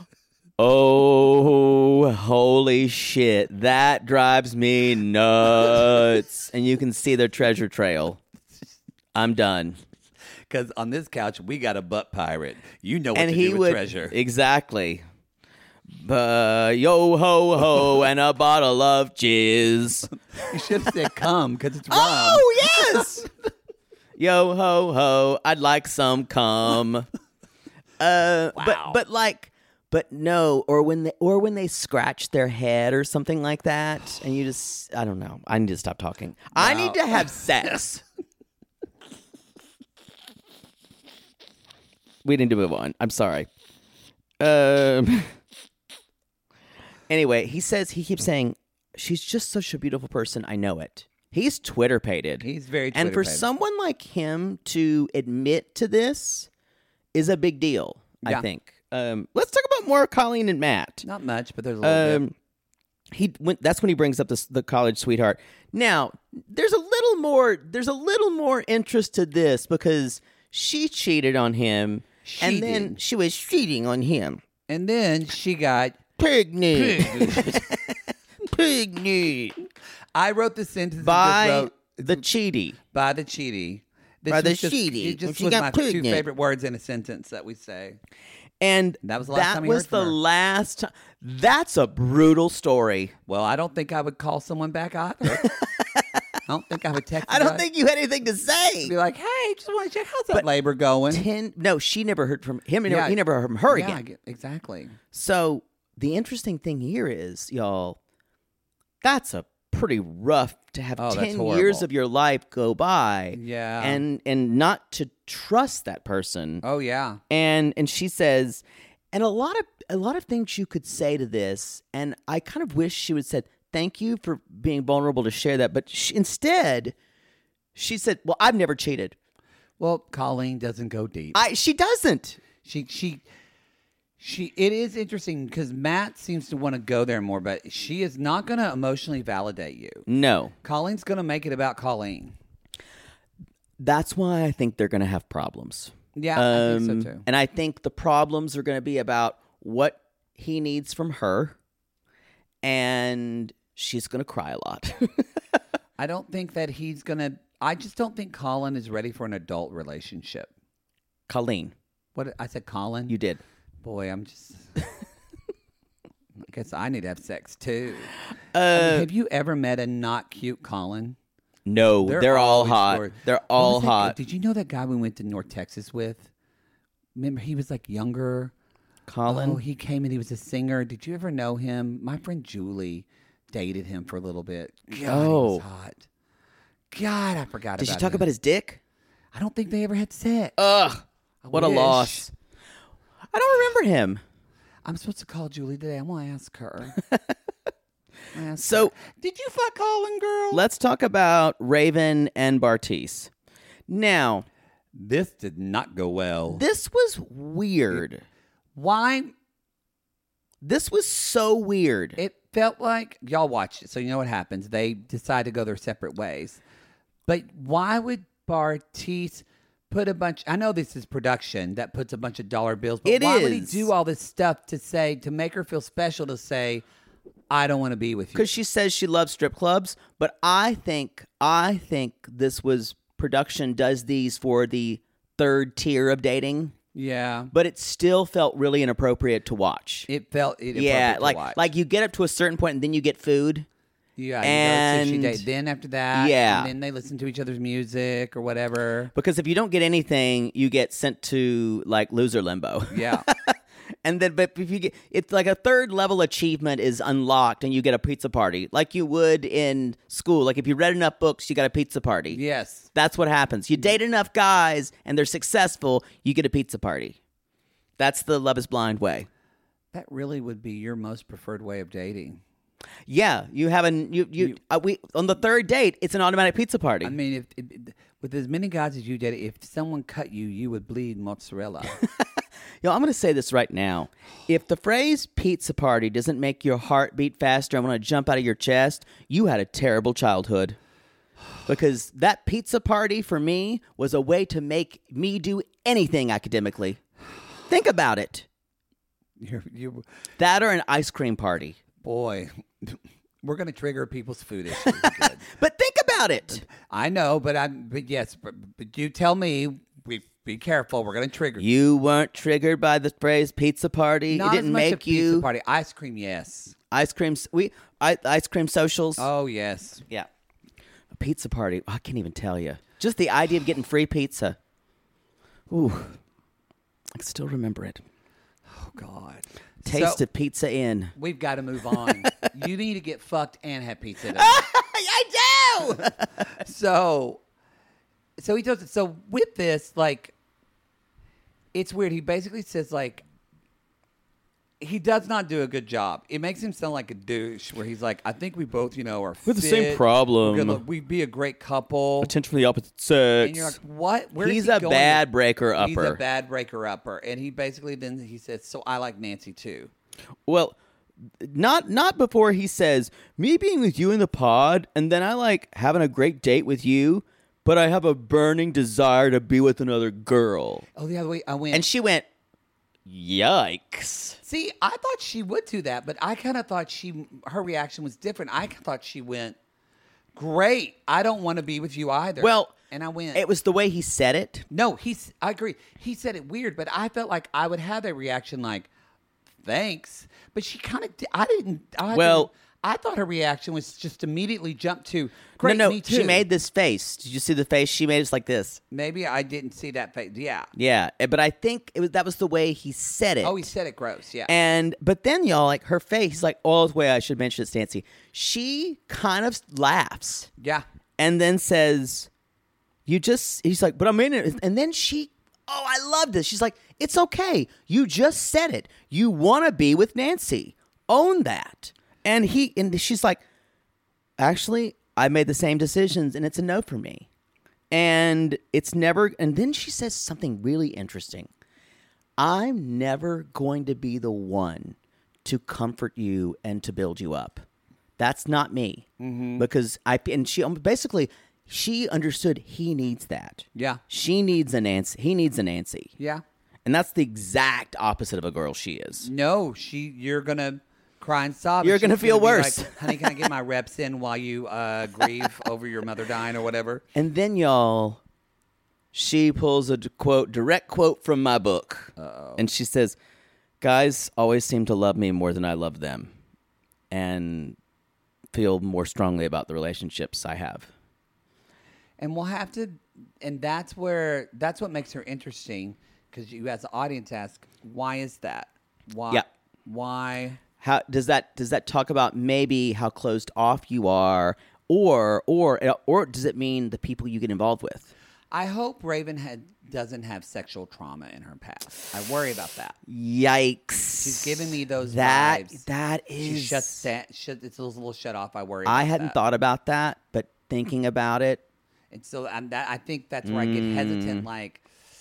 D: Oh, holy shit. That drives me nuts. And you can see their treasure trail. I'm done.
C: Because on this couch, we got a butt pirate. You know what
D: And
C: to
D: he
C: do with
D: would
C: treasure.
D: exactly. Uh, yo ho ho and a bottle of jizz.
C: You should have said cum because it's rum.
D: Oh yes. Yo ho ho, I'd like some cum. Uh, but but like, but no, or when they or when they scratch their head or something like that, and you just I don't know. I need to stop talking. I
C: Wow.
D: need to have sex. We need to move on. I'm sorry. Um. Anyway, he says he keeps saying she's just such a beautiful person. I know it. He's Twitter pated.
C: He's very
D: and for
C: Twitter-pated.
D: someone like him to admit to this is a big deal.
C: Yeah.
D: I think. Um, let's talk about more Colleen and Matt.
C: Not much, but there's a little
D: Um,
C: bit.
D: he when, that's when he brings up this, the college sweetheart. Now, there's a little more. There's a little more interest to this because she cheated on him,
C: She
D: and then
C: did.
D: she was cheating on him.
C: And then she got
D: Pigneed.
C: pig.
D: Pigneed.
C: I wrote the sentence
D: By
C: wrote,
D: the Cheaty.
C: by the cheatie. This
D: By the
C: was just,
D: cheatie.
C: It just
D: She
C: was
D: got
C: my two
D: pregnant.
C: favorite words in a sentence that we say.
D: And
C: That was the last time you
D: was
C: heard from
D: the
C: her.
D: last time. That's a brutal story.
C: Well, I don't think I would call someone back either. I don't think I would text.
D: I don't
C: back.
D: think you had anything to say.
C: Be like, hey, just want to check how's that labor going.
D: Ten, no, she never heard from him.
C: Yeah.
D: He never heard from her
C: yeah,
D: again.
C: I get- exactly.
D: So the interesting thing here is, y'all, that's a pretty rough to have
C: Oh, that's
D: ten
C: horrible.
D: years of your life go by.
C: Yeah.
D: And and not to trust that person.
C: Oh yeah.
D: And and she says, and a lot of a lot of things you could say to this, and I kind of wish she would said, thank you for being vulnerable to share that. But she, instead, she said, well, I've never cheated.
C: Well, Colleen doesn't go deep.
D: I she doesn't.
C: She she she. It is interesting because Matt seems to want to go there more, but she is not going to emotionally validate you.
D: No.
C: Colleen's going to make it about Colleen.
D: That's why I think they're going to have problems.
C: Yeah, I think
D: Um,
C: so too.
D: And I think the problems are going to be about what he needs from her, and she's going to cry a lot.
C: I don't think that he's going to. I just don't think Colin is ready for an adult relationship.
D: Colleen,
C: What I said, Colin.
D: you did.
C: Boy, I'm just. I guess I need to have sex too. I
D: Uh,
C: mean, have you ever met a not cute Colin?
D: no, they're, all
C: always
D: hot.
C: gorgeous.
D: They're
C: What
D: all
C: was that-
D: hot.
C: Did you know that guy we went to North Texas with? Remember, he was like younger.
D: Colin?
C: Oh, he came and he was a singer. Did you ever know him? My friend Julie dated him for a little bit. God, he
D: Oh.
C: was hot. God, I forgot
D: Did
C: about
D: you talk
C: him.
D: about his dick?
C: I don't think they ever had sex.
D: Ugh,
C: I
D: what a
C: wish.
D: loss. I don't remember him.
C: I'm supposed to call Julie today. I want to ask her. Ask
D: So-
C: her. Did you fuck Colin, girl?
D: Let's talk about Raven and Bartice. Now,
C: This did not go well.
D: this was weird.
C: Why?
D: This was so weird.
C: It felt like y'all watched it, so you know what happens. They decide to go their separate ways. But why would Bartice put a bunch? I know this is production that puts a bunch of dollar bills, but
D: It
C: why would he
D: is.
C: do all this stuff to say to make her feel special? To say, I don't want to be with you.
D: Because she says she loves strip clubs, but I think I think this was production does these for the third tier of dating,
C: Yeah,
D: but it still felt really inappropriate to watch.
C: it felt it
D: yeah,
C: appropriate to
D: like
C: watch.
D: like you get up to a certain point and then you get food.
C: yeah, you
D: and-
C: go to sushi date. Then after that,
D: Yeah.
C: and then they listen to each other's music or whatever.
D: Because if you don't get anything, you get sent to like loser limbo.
C: Yeah,
D: And then, but if you get, it's like a third level achievement is unlocked, and you get a pizza party, like you would in school. Like if you read enough books, you got a pizza party.
C: yes.
D: That's what happens. You date enough guys, and they're successful, you get a pizza party. That's the Love Is Blind way.
C: That really would be your most preferred way of dating.
D: Yeah, you have an you you,
C: You-
D: uh, we on the third date, it's an automatic pizza party.
C: I mean, if, if, with as many guys as you dated, if someone cut you, you would bleed mozzarella.
D: Yo, I'm going to say this right now. If the phrase pizza party doesn't make your heart beat faster and want to jump out of your chest, you had a terrible childhood. Because that pizza party for me was a way to make me do anything academically. Think about it.
C: You're, you,
D: That or an ice cream party.
C: boy, we're gonna trigger people's food issues. Good.
D: But think about it.
C: I know, but I, but yes, but, but you tell me. We be careful. We're gonna trigger.
D: You weren't triggered by the phrase pizza party.
C: Not
D: it didn't
C: as much a
D: make
C: pizza
D: you
C: party. Ice cream, yes.
D: ice cream. s- We I, ice cream socials.
C: Oh yes.
D: Yeah. A pizza party. I can't even tell you. Just the idea of getting free pizza. Ooh. I can still remember it.
C: Oh God.
D: Taste
C: So,
D: of Pizza Inn.
C: We've got to move on. You need to get fucked and have pizza. tonight.
D: I do!
C: So, so he does it. So with this, like, it's weird. He basically says, like, he does not do a good job. It makes him sound like a douche, where he's like, I think we both, you know, are
D: We have the
C: fit.
D: same problem.
C: We're gonna- We'd be a great couple.
D: Potentially opposite sex.
C: And you're like, what? Where is
D: He's
C: he
D: a
C: going
D: bad
C: with-
D: breaker
C: He's a
D: upper.
C: bad breaker upper. And he basically then he says, so I like Nancy too.
D: Well, not not before he says, me being with you in the pod, and then I like having a great date with you, but I have a burning desire to be with another girl.
C: Oh, the other way I went.
D: And she went, Yikes.
C: See, I thought she would do that, but I kind of thought she her reaction was different. I thought she went, great. I don't want to be with you either.
D: Well,
C: and I went.
D: It was the way he said it.
C: No, he's. I agree. He said it weird, but I felt like I would have that reaction, like, thanks. But she kind of. I didn't. I
D: Well,
C: didn't, I thought her reaction was just immediately jump to, great,
D: no, no,
C: me too.
D: she made this face. Did you see the face she made? It's like this.
C: Maybe I didn't see that face. Yeah.
D: Yeah, but I think it was that was the way he said it.
C: Oh, he said it gross. Yeah.
D: And but then y'all, like her face, like all the way. I should mention it, Stancy. She kind of laughs
C: yeah.
D: and then says, "You just." He's like, "But I'm in it." And then she, oh, I love this. She's like, "It's okay. You just said it. You want to be with Nancy. Own that." And he and she's like, "Actually, I made the same decisions, and it's a no for me." And it's never. And then she says something really interesting. I'm never going to be the one to comfort you and to build you up. That's not me. Mm-hmm. Because I and she basically she understood he needs that.
C: Yeah.
D: She needs a Nancy. He needs a Nancy.
C: Yeah.
D: And that's the exact opposite of a girl she is.
C: No, she. You're gonna cry and sob.
D: You're
C: and
D: gonna
C: she's
D: feel
C: be
D: worse.
C: Like, honey, can I get my reps in while you uh, grieve over your mother dying or whatever?
D: And then y'all, she pulls a d- quote, direct quote from my book. Uh-oh. And she says, "Guys always seem to love me more than I love them, and feel more strongly about the relationships I have."
C: And we'll have to, and that's where that's what makes her interesting, because you, as the audience, ask, why is that? Why?
D: Yeah.
C: Why?
D: How does that does that talk about maybe how closed off you are, or or or does it mean the people you get involved with?
C: I hope Raven had, doesn't have sexual trauma in her past. I worry about that.
D: Yikes!
C: She's giving me those
D: that
C: vibes.
D: that
C: She
D: is.
C: shuts that. Shut, it's a little shut off. I worry.
D: I
C: about
D: hadn't
C: that.
D: thought about that, but thinking about it,
C: And so I'm that, I think that's where I get hesitant.
D: Mm.
C: Like,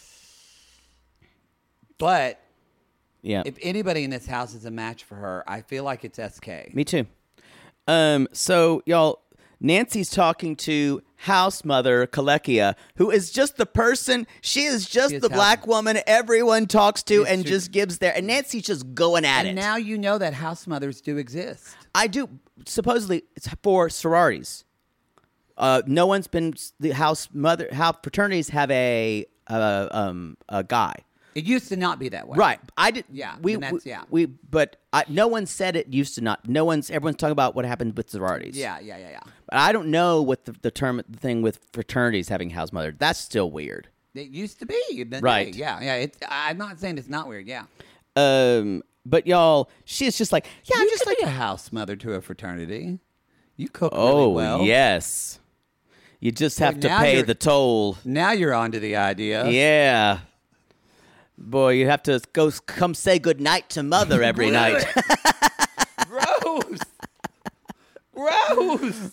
C: but
D: yeah.
C: if anybody in this house is a match for her, I feel like it's S K.
D: Me too. Um, so y'all, Nancy's talking to house mother Kalekia, who is just the person. She is just
C: She is
D: the
C: house-
D: black woman everyone talks to
C: It's
D: and
C: true.
D: just gives their. And Nancy's just going at
C: And
D: it.
C: now you know that house mothers do exist.
D: I do. Supposedly, it's for sororities. Uh, no one's been the house mother. House fraternities have a uh, um a guy.
C: It used to not be that way.
D: Right. I did.
C: Yeah,
D: We.
C: and that's-
D: we,
C: yeah.
D: we. But I, no one said it used to not. No one's. Everyone's talking about what happened with sororities.
C: Yeah, yeah, yeah, yeah.
D: But I don't know what the, the term the thing with fraternities having house mother. That's still weird.
C: It used to be. But
D: Right.
C: Yeah, yeah. It's, I'm not saying it's not weird. Yeah.
D: Um. But y'all, she's just like, yeah,
C: you
D: I'm just
C: could
D: like,
C: be a house mother to a fraternity. You cook
D: oh
C: really well.
D: yes. You just
C: Boy,
D: have to
C: now
D: pay
C: you're-
D: the toll.
C: Now you're onto the idea.
D: Yeah. Boy, you have to go s- come say goodnight to mother every night.
C: Gross. Gross.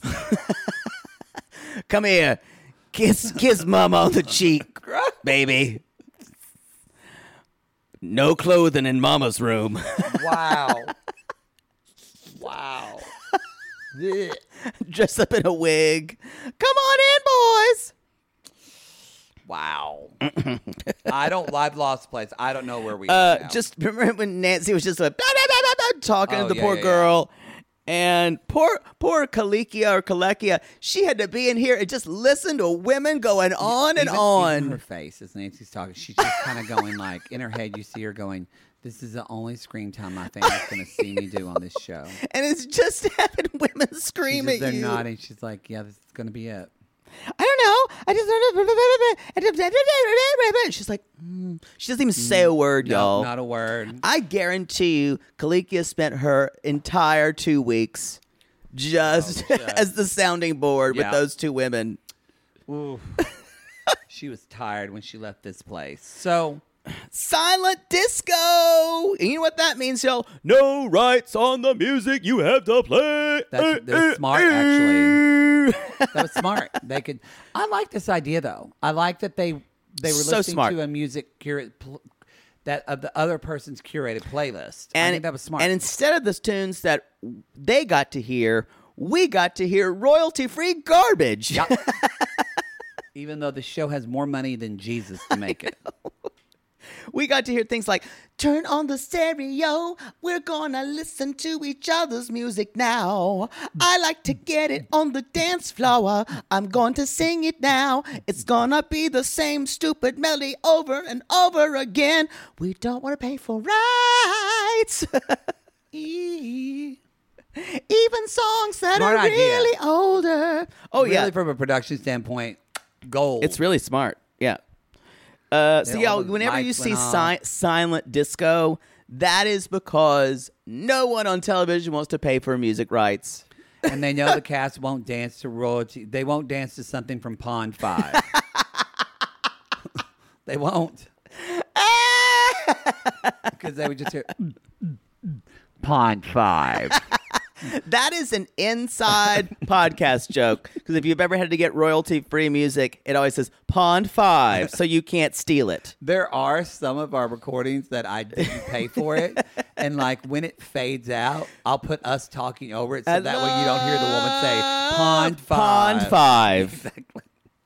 D: Come here. Kiss kiss mama on the cheek, baby. No clothing in mama's room.
C: Wow. Wow. Blech.
D: Dress up in a wig. Come on in, boys.
C: Wow. I don't. I've lost place. I don't know where we are
D: Uh,
C: now.
D: just remember when Nancy was just like blah, blah, blah, blah, blah, talking
C: Oh,
D: to the
C: yeah,
D: poor
C: yeah,
D: girl. And poor poor Kalekia or Kalekia, she had to be in here and just listen to women going on and
C: Even-
D: on.
C: even her face as Nancy's talking, she's just kind of going like, in her head, you see her going, "This is the only screen time my family's going to see me do on this show."
D: And it's just having women
C: She's
D: scream
C: just
D: at
C: there
D: you.
C: nodding. She's like, "Yeah, this is going to be it."
D: I don't know. I just. She's like, mm. She doesn't even say a word,
C: No,
D: y'all.
C: not a word.
D: I guarantee you, Kalekia spent her entire two weeks just
C: Oh, just-
D: as the sounding board
C: Yeah.
D: with those two women.
C: She was tired when she left this place. So,
D: Silent disco. And you know what that means, y'all? No rights on the music you have to play.
C: That's- they're smart, actually. that was smart. They could. I like this idea, though. I like that they they were
D: So
C: listening
D: smart.
C: to a music curate pl- that of the other person's curated playlist. I
D: And
C: think that was smart.
D: And instead of the tunes that they got to hear, we got to hear royalty-free garbage.
C: Yeah. Even though the show has more money than Jesus to make it.
D: we got to hear things like, turn on the stereo, we're gonna listen to each other's music now. I like to get it on the dance floor, I'm going to sing it now. It's gonna be the same stupid melody over and over again. We don't want to pay for rights. E- Even songs that
C: Smart
D: are
C: idea.
D: really older. Oh,
C: really,
D: yeah.
C: from a production standpoint, gold.
D: It's really smart. Yeah. Uh, so,
C: Yeah,
D: yeah,
C: all the
D: whenever you
C: lights
D: see
C: went off.
D: si- silent disco, that is because no one on television wants to pay for music rights.
C: And they know the cast won't dance to royalty. They won't dance to something from Pond Five. They won't. Because they would just hear Pond Five.
D: That is an inside podcast joke. Because if you've ever had to get royalty-free music, it always says Pond Five, so you can't steal it.
C: There are some of our recordings that I didn't pay for it. And like when it fades out, I'll put us talking over it so that way you don't hear the woman say Pond Five.
D: Pond Five.
C: Exactly.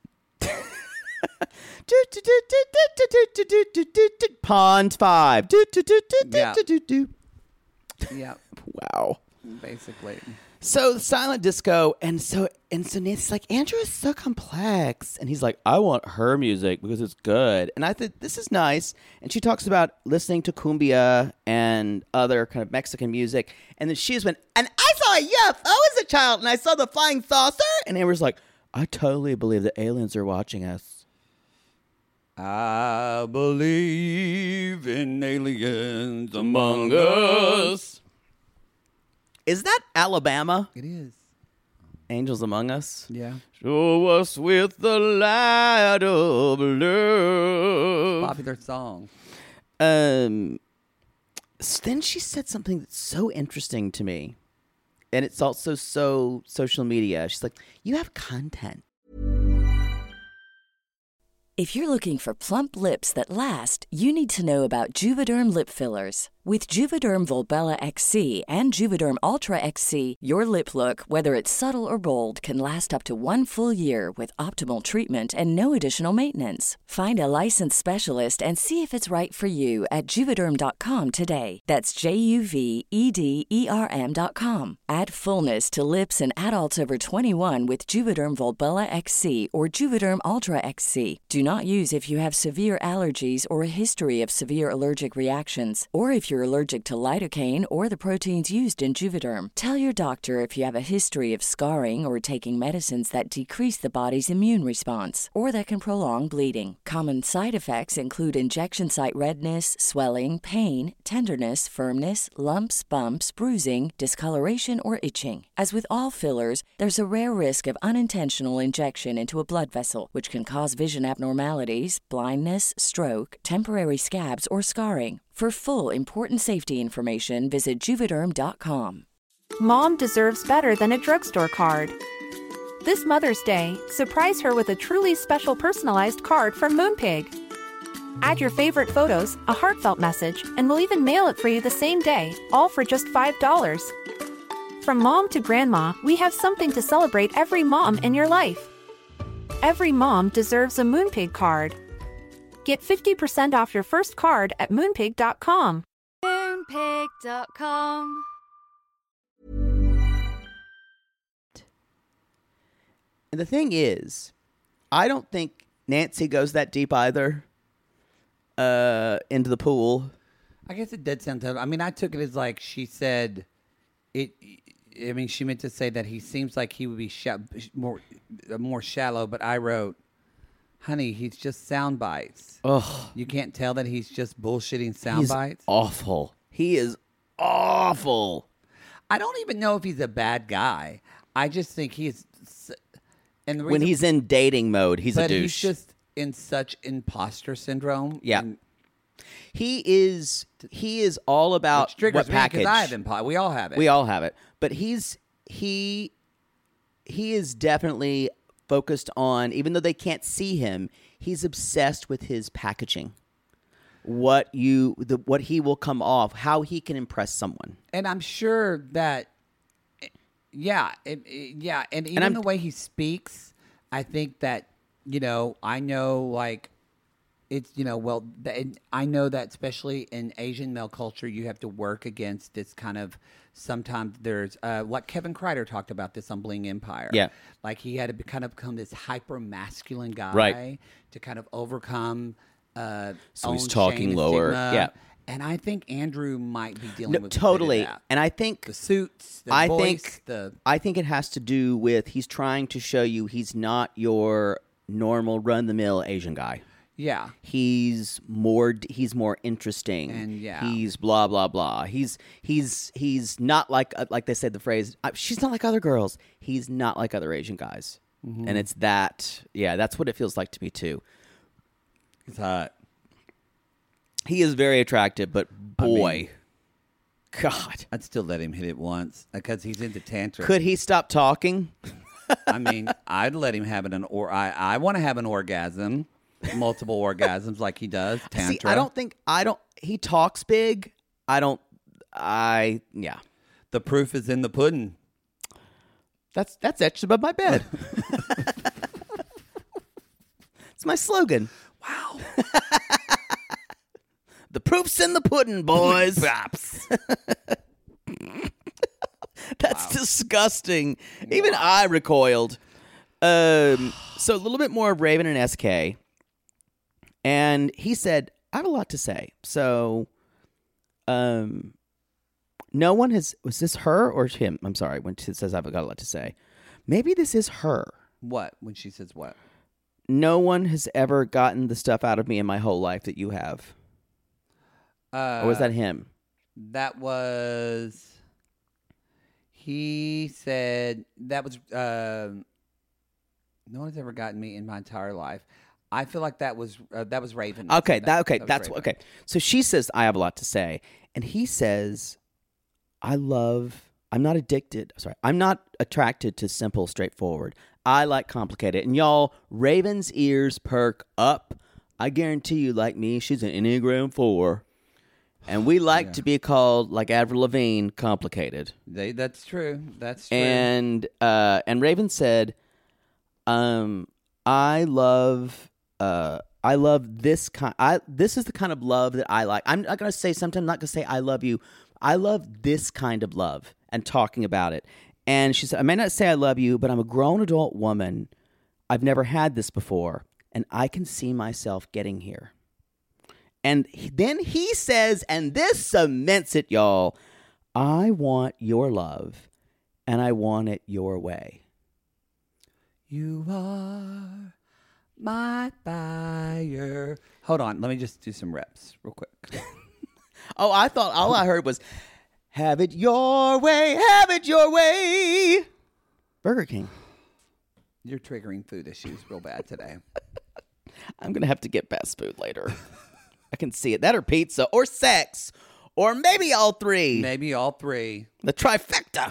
D: Pond Five.
C: Yeah. Yeah,
D: Wow.
C: basically.
D: So silent disco, and so and so Nancy's like, Andrew is so complex, and he's like, I want her music because it's good, and I thought this is nice. And she talks about listening to cumbia and other kind of Mexican music, and then she just went, and I saw a U F O as a child, and I saw the flying saucer, and Amber's like, I totally believe that aliens are watching us.
C: I believe in aliens among us.
D: Is that Alabama?
C: It is.
D: Angels Among Us?
C: Yeah.
D: Show us with the light of love.
C: Popular song.
D: Um, s- then she said something that's so interesting to me. And it's also so social media. She's like, you have content.
H: If you're looking for plump lips that last, you need to know about Juvederm lip fillers. With Juvederm Volbella X C and Juvederm Ultra X C, your lip look, whether it's subtle or bold, can last up to one full year with optimal treatment and no additional maintenance. Find a licensed specialist and see if it's right for you at Juvederm dot com today. That's J U V E D E R M dot com. Add fullness to lips in adults over twenty-one with Juvederm Volbella X C or Juvederm Ultra X C. Do not use if you have severe allergies or a history of severe allergic reactions, or if you're allergic to lidocaine or the proteins used in Juvederm. Tell your doctor if you have a history of scarring or taking medicines that decrease the body's immune response or that can prolong bleeding. Common side effects include injection site redness, swelling, pain, tenderness, firmness, lumps, bumps, bruising, discoloration, or itching. As with all fillers, there's a rare risk of unintentional injection into a blood vessel, which can cause vision abnormalities, blindness, stroke, temporary scabs, or scarring. For full, important safety information, visit Juvederm dot com.
I: Mom deserves better than a drugstore card. This Mother's Day, surprise her with a truly special personalized card from Moonpig. Add your favorite photos, a heartfelt message, and we'll even mail it for you the same day, all for just five dollars. From mom to grandma, we have something to celebrate every mom in your life. Every mom deserves a Moonpig card. Get fifty percent off your first card at moonpig dot com.
J: Moonpig dot com.
D: And the thing is, I don't think Nancy goes that deep either uh, into the pool.
C: I guess it did sound tough. I mean, I took it as like she said it. I mean, she meant to say that he seems like he would be sh- more more shallow, but I wrote, honey, he's just sound bites.
D: Ugh.
C: You can't tell that he's just bullshitting sound
D: He's
C: bites.
D: awful. He is awful.
C: I don't even know if he's a bad guy. I just think he's, and the
D: When
C: reason-
D: he's in dating mode, he's
C: but
D: a douche.
C: he's just in such imposter syndrome.
D: Yeah.
C: and
D: He is he is all about
C: which triggers
D: what
C: me
D: package.
C: because I have impo- We all have it.
D: We all have it. But he's he he is definitely focused on, even though they can't see him, he's obsessed with his packaging. What you the what he will come off, how he can impress someone.
C: And I'm sure that, yeah, it, it- yeah, and even
D: I'm-
C: the way he speaks, I think that, you know, I know, like, It's, you know, well, th- and I know that especially in Asian male culture, you have to work against this kind of, sometimes there's, uh, like Kevin Kreider talked about this on Bling Empire.
D: Yeah.
C: Like he had to be, kind of become this hyper masculine guy
D: Right.
C: to kind of overcome uh,
D: So he's
C: own
D: talking
C: shame and
D: lower.
C: stigma.
D: Yeah.
C: And I think Andrew might be dealing
D: No,
C: with a bit of
D: totally.
C: that.
D: And I think
C: The suits, the
D: I
C: voice,
D: think
C: the
D: I think it has to do with he's trying to show you he's not your normal run the mill Asian guy.
C: yeah.
D: He's more he's more interesting,
C: And, yeah.
D: he's blah blah blah. He's he's he's not like uh, like they said the phrase. Uh, she's not like other girls. He's not like other Asian guys,
C: Mm-hmm.
D: and it's that. Yeah, that's what it feels like to me too.
C: It's hot.
D: He is very attractive, but boy,
C: mean-
D: God,
C: I'd still let him hit it once because he's into tantra.
D: could he stop talking?
C: I mean, I'd let him have it an or I, I want to have an orgasm, multiple orgasms like he does. Tantra.
D: See, I don't think I don't. He talks big. I don't. I yeah.
C: The proof is in the pudding.
D: That's that's etched above my bed. It's my slogan.
C: Wow.
D: The proof's in the pudding, boys. That's disgusting. Even I recoiled. Um, so a little bit more of Raven and S K. And he said, I have a lot to say. So um, no one has... Was this her or him? I'm sorry. When she says I've got a lot to say. Maybe this is her.
C: What? When she says what?
D: No one has ever gotten the stuff out of me in my whole life that you have.
C: Uh,
D: Or was that him?
C: That was... He said that was... Uh, no one's ever gotten me in my entire life. I feel like that was uh, that was Raven.
D: Okay, that okay,
C: was
D: that's
C: Raven.
D: okay. So she says I have a lot to say, and he says, I love. I'm not addicted. Sorry, I'm not attracted to simple, straightforward. I like complicated. And y'all, Raven's ears perk up. I guarantee you, like me, she's an Enneagram four, and we like
C: Yeah.
D: to be called, like Avril Lavigne, complicated.
C: They, that's true. That's true.
D: And uh, and Raven said, um, I love. Uh, I love this kind. I this is the kind of love that I like. I'm not gonna say sometimes. I'm not gonna say I love you. I love this kind of love and talking about it. And she said, I may not say I love you, but I'm a grown adult woman. I've never had this before, and I can see myself getting here. And he, then he says, and this cements it, y'all. I want your love, and I want it your way.
C: You are my fire. Hold on. Let me just do some reps real quick.
D: Oh, I thought all I heard was, have it your way, have it your way. Burger King.
C: You're triggering food issues real bad today.
D: I'm going to have to get fast food later. I can see it. That or pizza or sex or maybe all three.
C: Maybe all three.
D: The trifecta.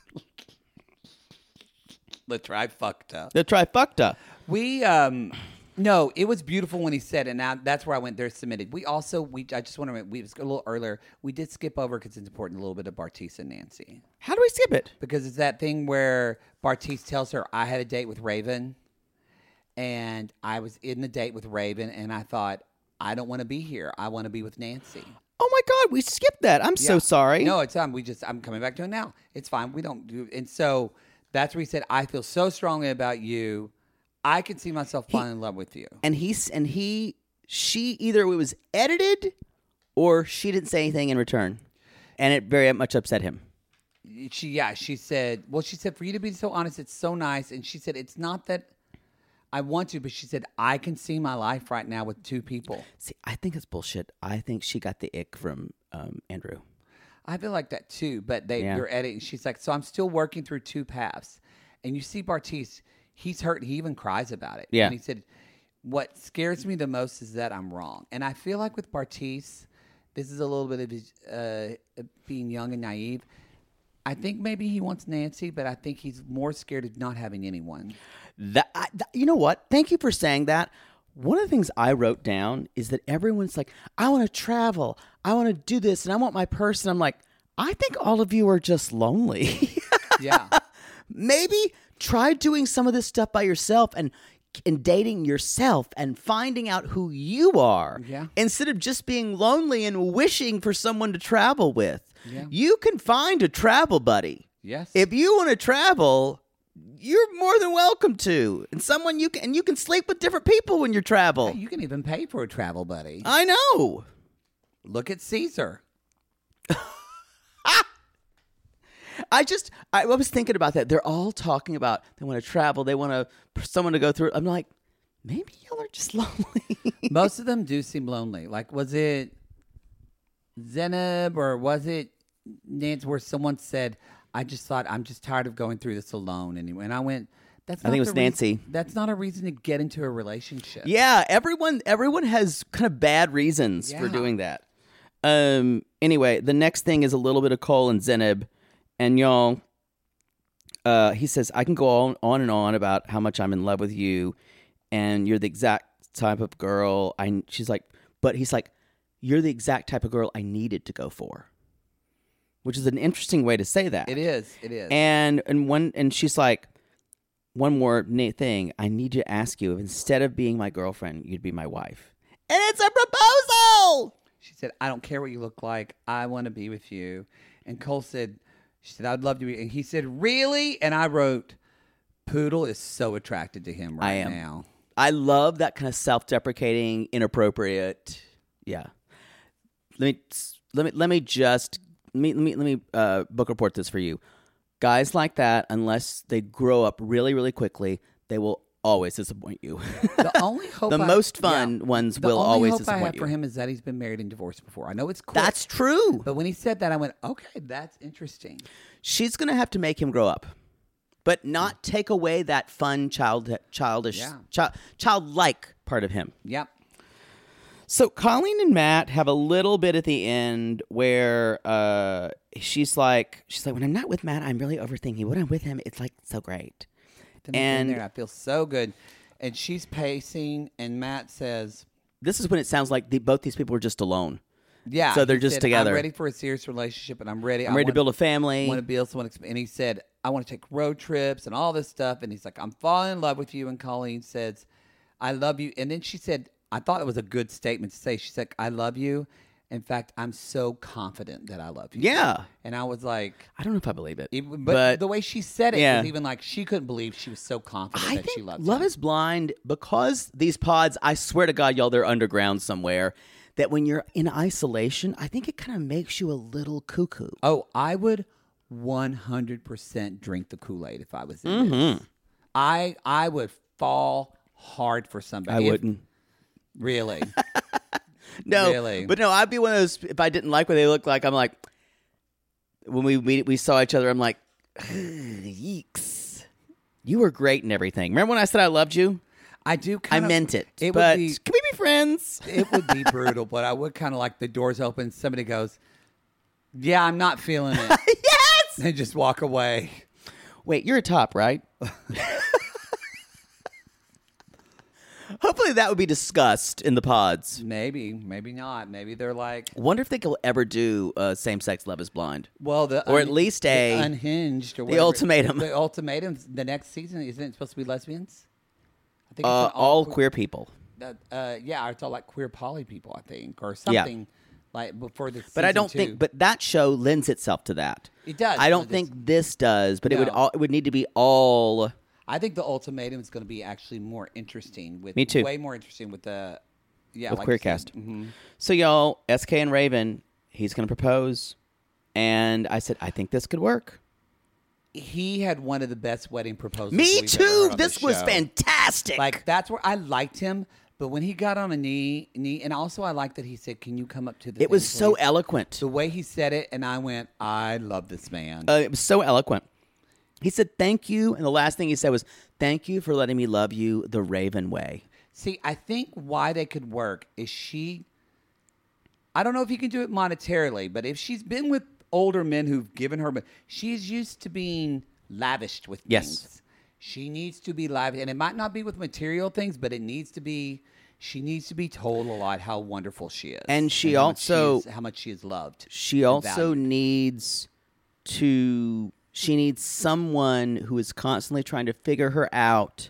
C: The trifecta.
D: The trifecta.
C: We, um, no, it was beautiful when he said it. Now that's where I went. They're submitted. We also, we, I just want to, we was a little earlier. We did skip over because it's important. A little bit of Bartice and Nancy,
D: How do we skip it?
C: because it's that thing where Bartice tells her, "I had a date with Raven, and I was in the date with Raven, and I thought I don't want to be here. I want to be with Nancy."
D: Oh my God, we skipped that. I'm so
C: Yeah.
D: sorry.
C: No, it's um. We just I'm coming back to it now. It's fine. We don't do. And so that's where he said, "I feel so strongly about you. I can see myself falling in love with you."
D: And he's and he she either it was edited or she didn't say anything in return. And it very much upset him.
C: She yeah. She said, "Well, she said for you to be so honest, it's so nice." And she said, "It's not that I want to, but she said I can see my life right now with two people."
D: See, I think it's bullshit. I think she got the ick from um, Andrew.
C: I feel like that too, but they
D: Yeah.
C: they're editing. She's like, "So I'm still working through two paths," and you see Bartice. He's hurt. He even cries about it.
D: Yeah.
C: And he said, "What scares me the most is that I'm wrong." And I feel like with Bartice, this is a little bit of his, uh, being young and naive. I think maybe he wants Nancy, but I think he's more scared of not having anyone.
D: That, I, that you know what? Thank you for saying that. One of the things I wrote down is that everyone's like, I want to travel. I want to do this, and I want my person. I'm like, I think all of you are just lonely.
C: Yeah.
D: Maybe try doing some of this stuff by yourself and in dating yourself and finding out who you are
C: Yeah.
D: instead of just being lonely and wishing for someone to travel with.
C: Yeah.
D: You can find a travel buddy.
C: Yes.
D: If you want to travel, you're more than welcome to. And someone you can and you can sleep with different people when you travel.
C: You can even pay for a travel buddy.
D: I know.
C: Look at Caesar.
D: I just, I was thinking about that. They're all talking about they want to travel. They want to someone to go through. I'm like, maybe y'all are just lonely.
C: Most of them do seem lonely. Like, was it Zeneb or was it Nance where someone said, I just thought I'm just tired of going through this alone anyway. And I went, that's
D: I
C: not
D: think it was
C: the reason-
D: Nancy.
C: That's not a reason to get into a relationship.
D: Yeah, everyone, everyone has kind of bad reasons for
C: Yeah.
D: doing that. Um. Anyway, the next thing is a little bit of Cole and Zeneb, and y'all. Uh, he says, I can go on, on and on about how much I'm in love with you, and you're the exact type of girl I. She's like, but he's like, you're the exact type of girl I needed to go for, which is an interesting way to say that.
C: It is. It is.
D: And and one and she's like, one more na- thing. I need to ask you if instead of being my girlfriend, you'd be my wife. And it's a proposal.
C: She said, I don't care what you look like. I want to be with you. And Cole said, she said, I'd love to be. And he said, really? And I wrote, Poodle is so attracted to him right
D: I am.
C: now.
D: I love that kind of self-deprecating, inappropriate. Yeah. Let me let me let me just let me let me let me uh, book report this for you. Guys like that, unless they grow up really really quickly, they will always disappoint you.
C: The only hope
D: the
C: I-
D: most fun
C: yeah.
D: ones
C: The
D: will
C: only
D: always
C: hope I
D: disappoint
C: have
D: you.
C: for him is that he's been married and divorced before. I know it's quick.
D: That's true.
C: But when he said that, I went, okay, that's interesting.
D: She's gonna have to make him grow up, but not take away that fun child childish
C: Yeah.
D: chi- childlike part of him.
C: Yep.
D: So Colleen and Matt have a little bit at the end where uh, she's like, she's like, when I'm not with Matt, I'm really overthinking. When I'm with him, it's like so great.
C: Then
D: And-
C: and there, I feel so good. And she's pacing, and Matt says,
D: This is when it sounds like the, both these people are just alone.
C: yeah.
D: So they're
C: he
D: just
C: said,
D: together.
C: I'm ready for a serious relationship, and I'm ready.
D: I'm
C: I
D: ready to
C: want-
D: build a family.
C: want to build someone. exp- And he said, I want to take road trips and all this stuff. And he's like, I'm falling in love with you. And Colleen says, I love you. And then she said, I thought it was a good statement to say. She said, I love you. In fact, I'm so confident that I love you.
D: Yeah.
C: And I was like,
D: I don't know if I believe it.
C: even,
D: but
C: but, the way she said it
D: yeah.
C: was even like she couldn't believe she was so confident
D: I
C: that she
D: think
C: loved
D: Love
C: him.
D: is Blind, because these pods, I swear to God, y'all, they're underground somewhere, that when you're in isolation, I think it kind of makes you a little cuckoo.
C: Oh, I would one hundred percent drink the Kool-Aid if I was in
D: Mm-hmm.
C: this. I I would fall hard for somebody.
D: I
C: If-
D: wouldn't.
C: Really?
D: No,
C: Really?
D: but no, I'd be one of those. If I didn't like what they look like, I'm like, when we we, we saw each other, I'm like, yeeks. You were great and everything. Remember when I said I loved you?
C: I do
D: I
C: kind of.
D: meant it.
C: It
D: but
C: would be.
D: can we be friends?
C: It would be brutal, but I would kind of like the doors open. Somebody goes, "Yeah, I'm not feeling it,"
D: Yes.
C: and just walk away.
D: Wait, you're a top, right? Hopefully that would be discussed in the pods.
C: Maybe, maybe not. Maybe they're like,
D: Wonder if they could ever do uh, same-sex Love is Blind.
C: well, the
D: Or at least
C: the
D: a-
C: unhinged or
D: the
C: whatever.
D: ultimatum.
C: The ultimatum. The next season isn't it supposed to be lesbians? I think
D: Uh,
C: an
D: all
C: que-
D: queer people.
C: Uh, uh, yeah, it's all like queer poly people, I think, or
D: Yeah.
C: something like before the.
D: But I
C: season
D: don't
C: two.
D: think. But that show lends itself to that.
C: It does,
D: I don't
C: but
D: think
C: it's-
D: this does. But it would.
C: No.
D: All, it would need to be all.
C: I think the ultimatum is going to be actually more interesting. With
D: Me too.
C: Way more interesting with the. Yeah,
D: With
C: like
D: queer
C: you said.
D: cast.
C: Mhm.
D: So y'all, S K and Raven, he's going to propose, and I said, I think this could work.
C: He had one of the best wedding proposals.
D: Me
C: we've ever heard
D: too.
C: on
D: This
C: the
D: was
C: show.
D: fantastic.
C: Like that's where I liked him, but when he got on a knee, knee, and also I liked that he said, "Can you come up to the?"
D: it was
C: thing,
D: so
C: please?"
D: eloquent.
C: The way he said it, and I went, "I love this man."
D: Uh, it was so eloquent. He said, thank you. And the last thing he said was, thank you for letting me love you the Raven way.
C: See, I think why they could work is she. I don't know if he can do it monetarily, but if she's been with older men who've given her, but she's used to being lavished with
D: Yes.
C: things. She needs to be lavish, and it might not be with material things, but it needs to be. She needs to be told a lot how wonderful she is,
D: And she
C: how much
D: also-
C: is- how much she is loved.
D: She
C: and
D: also
C: valued.
D: needs to, she needs someone who is constantly trying to figure her out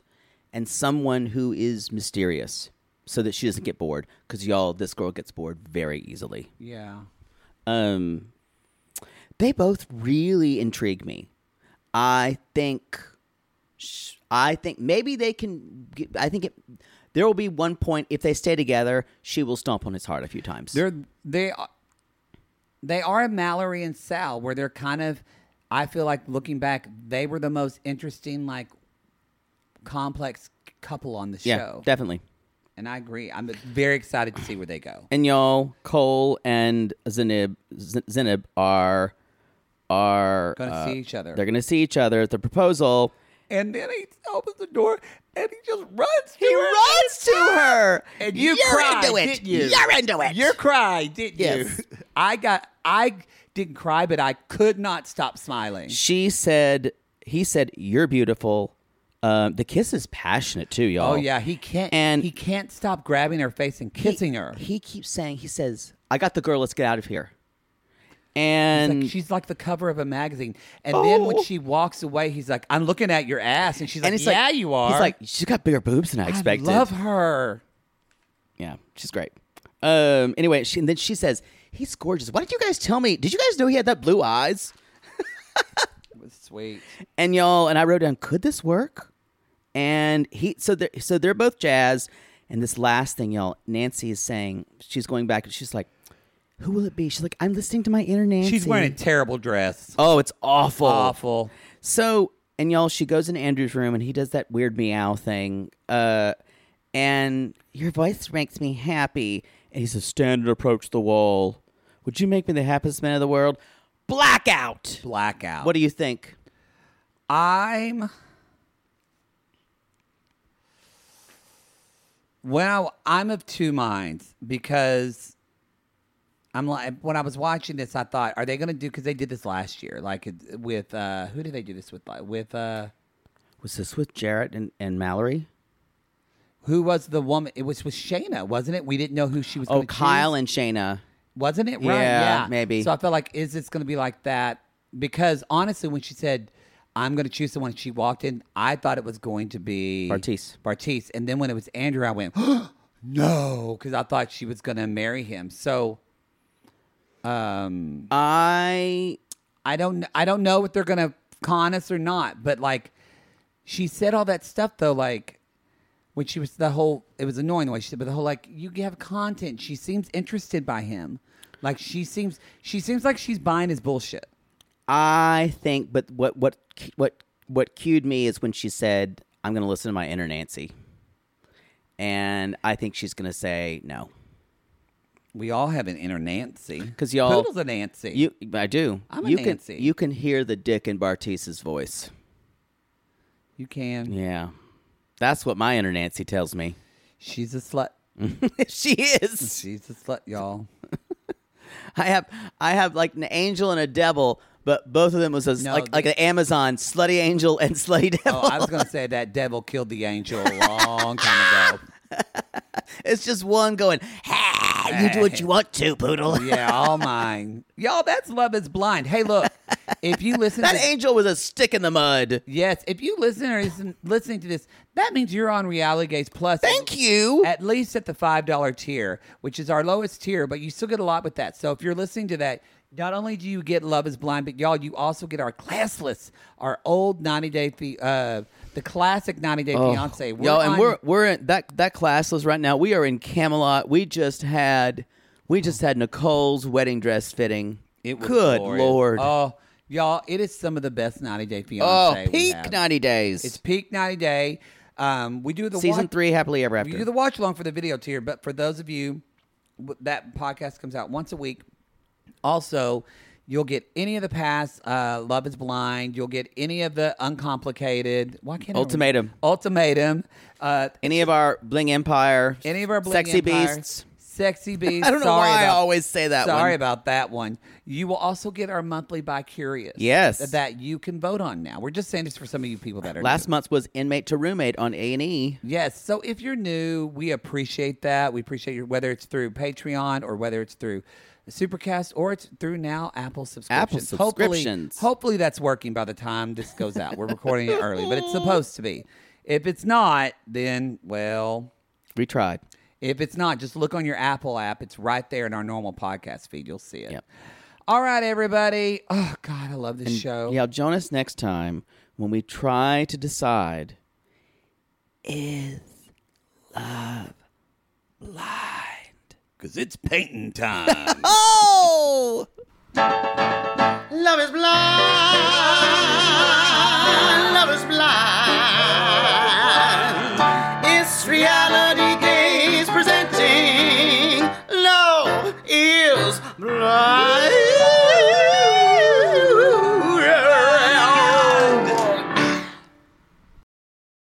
D: and someone who is mysterious so that she doesn't get bored. Because, y'all, this girl gets bored very easily.
C: Yeah.
D: Um, they both really intrigue me. I think, I think maybe they can, get, I think it, there will be one point, if they stay together, she will stomp on his heart a few times.
C: They're, they, are, they are Mallory and Sal, where they're kind of, I feel like looking back, they were the most interesting, like, complex couple on the
D: yeah,
C: show.
D: Definitely.
C: And I agree. I'm very excited to see where they go.
D: And y'all, Cole and Zenib, Z- Zenib are are
C: Going to
D: uh,
C: see each other.
D: They're going to see each other at the proposal.
C: And then he opens the door and he just runs to
D: He
C: her.
D: runs to her.
C: And you
D: You're
C: cried,
D: into it.
C: didn't you?
D: You're into it.
C: You cried, didn't
D: Yes.
C: you? I got. I didn't cry, but I could not stop smiling.
D: She said, he said, "You're beautiful." Um, the kiss is passionate too, y'all.
C: Oh yeah, he can't.
D: And
C: he can't stop grabbing her face and kissing
D: he,
C: her.
D: He keeps saying, he says, "I got the girl. Let's get out of here."
C: He's
D: And
C: like, she's like the cover of a magazine. And then when
D: Oh.
C: she walks away, he's like, "I'm looking at your ass," and she's
D: and
C: like,
D: it's
C: "Yeah,
D: like,
C: you are."
D: He's like, "She's got bigger boobs than I expected."
C: I love her.
D: Yeah, she's great. Um. Anyway, she, and then she says, "He's gorgeous. Why did you guys tell me? Did you guys know he had that blue eyes?"
C: It was sweet.
D: And y'all, and I wrote down, could this work? And he, so they're, so they're both jazzed. And this last thing, y'all, Nancy is saying, she's going back and she's like, who will it be? She's like, I'm listening to my inner Nancy.
C: She's wearing a terrible dress.
D: Oh, it's awful.
C: Awful.
D: So, and y'all, she goes in Andrew's room and he does that weird meow thing. Uh, and your voice makes me happy. And he says, stand and approach the wall. Would you make me the happiest man in the world? Blackout.
C: Blackout.
D: What do you think?
C: I'm. Well, I'm of two minds because I'm like, when I was watching this, I thought, are they going to do, because they did this last year, like with, uh, who did they do this with? Like, with, uh,
D: Was this with Jarrett and, and Mallory?
C: who was the woman? It was with Shayna, wasn't it? We didn't know who she was
D: Oh,
C: going to
D: Kyle and Shayna.
C: Wasn't it? Right.
D: Yeah,
C: Yeah,
D: maybe.
C: So I felt like, is this going to be like that? Because honestly, when she said, I'm going to choose someone, she walked in, I thought it was going to be
D: Bartice.
C: Bartice. And then when it was Andrew, I went, no, because I thought she was going to marry him. So um,
D: I
C: I don't I don't know if they're going to con us or not. But like, she said all that stuff, though, like, when she was the whole, it was annoying the way she said, but the whole, like, you have content. She seems interested by him. Like, she seems, she seems like she's buying his bullshit.
D: I think, but what what what what cued me is when she said, "I'm going to listen to my inner Nancy," and I think she's going to say no.
C: We all have an inner Nancy.
D: Because y'all,
C: Poodle's a Nancy.
D: You, I do.
C: I'm a
D: you
C: Nancy.
D: Can, you can hear the dick in Bartice's voice.
C: You can.
D: Yeah, that's what my inner Nancy tells me.
C: She's a slut.
D: She is.
C: She's a slut, y'all.
D: I have I have like an angel and a devil, but both of them was a,
C: No,
D: like
C: the-
D: like an Amazon slutty angel and slutty devil.
C: Oh, I was going to say that devil killed the angel a long time ago.
D: It's just one going, "Ha, you do what you want to, poodle."
C: Yeah, all mine. Y'all, that's Love is Blind. Hey, look, if you listen
D: That
C: to...
D: angel was a stick in the mud.
C: Yes, if you listen or listen, listening to this, that means you're on Reality Gaze Plus.
D: Thank you.
C: At least at the five dollar tier, which is our lowest tier, but you still get a lot with that. So if you're listening to that, not only do you get Love is Blind, but y'all, you also get our classless, our old ninety day, fi- uh, the classic ninety day fiance. We're
D: Yo, and
C: on-
D: we're we're in that that classless right now. We are in Camelot. We just had we just had Nicole's wedding dress fitting.
C: It was
D: Good
C: glorious.
D: Lord.
C: Oh, y'all, it is some of the best ninety day
D: Oh,
C: fiance. we
D: peak
C: have.
D: ninety days.
C: It's peak ninety day. Um, we do the
D: Season
C: watch-
D: three, happily ever
C: We
D: after.
C: do the watch along for the video tier, but for those of you, w- that podcast comes out once a week. Also, you'll get any of the past uh, Love is Blind. You'll get any of the uncomplicated. Why can't I remember?
D: Ultimatum.
C: Ultimatum. Uh,
D: Any of our Bling Empire.
C: any of our Bling
D: Sexy
C: Empire,
D: Beasts.
C: Sexy Beasts.
D: I don't know
C: Sorry
D: why I
C: about-
D: always say that
C: Sorry
D: one.
C: about that one. You will also get our monthly Bi Curious.
D: Yes.
C: That you can vote on now. We're just saying this for some of you people that are
D: Last
C: new.
D: month's was Inmate to Roommate on A and E.
C: Yes. So if you're new, we appreciate that. We appreciate your, whether it's through Patreon or whether it's through Supercast or it's through now Apple subscriptions.
D: Apple subscriptions.
C: Hopefully, hopefully that's working by the time this goes out. We're recording it early, but it's supposed to be. If it's not, then, well...
D: We tried.
C: If it's not, just look on your Apple app. It's right there in our normal podcast feed. You'll see it.
D: Yep.
C: All right, everybody. Oh, God, I love this
D: And,
C: show.
D: Yeah, join us next time when we try to decide, is love blind?
C: Because it's painting time.
D: Oh!
E: Love is blind. Love is blind. It's reality.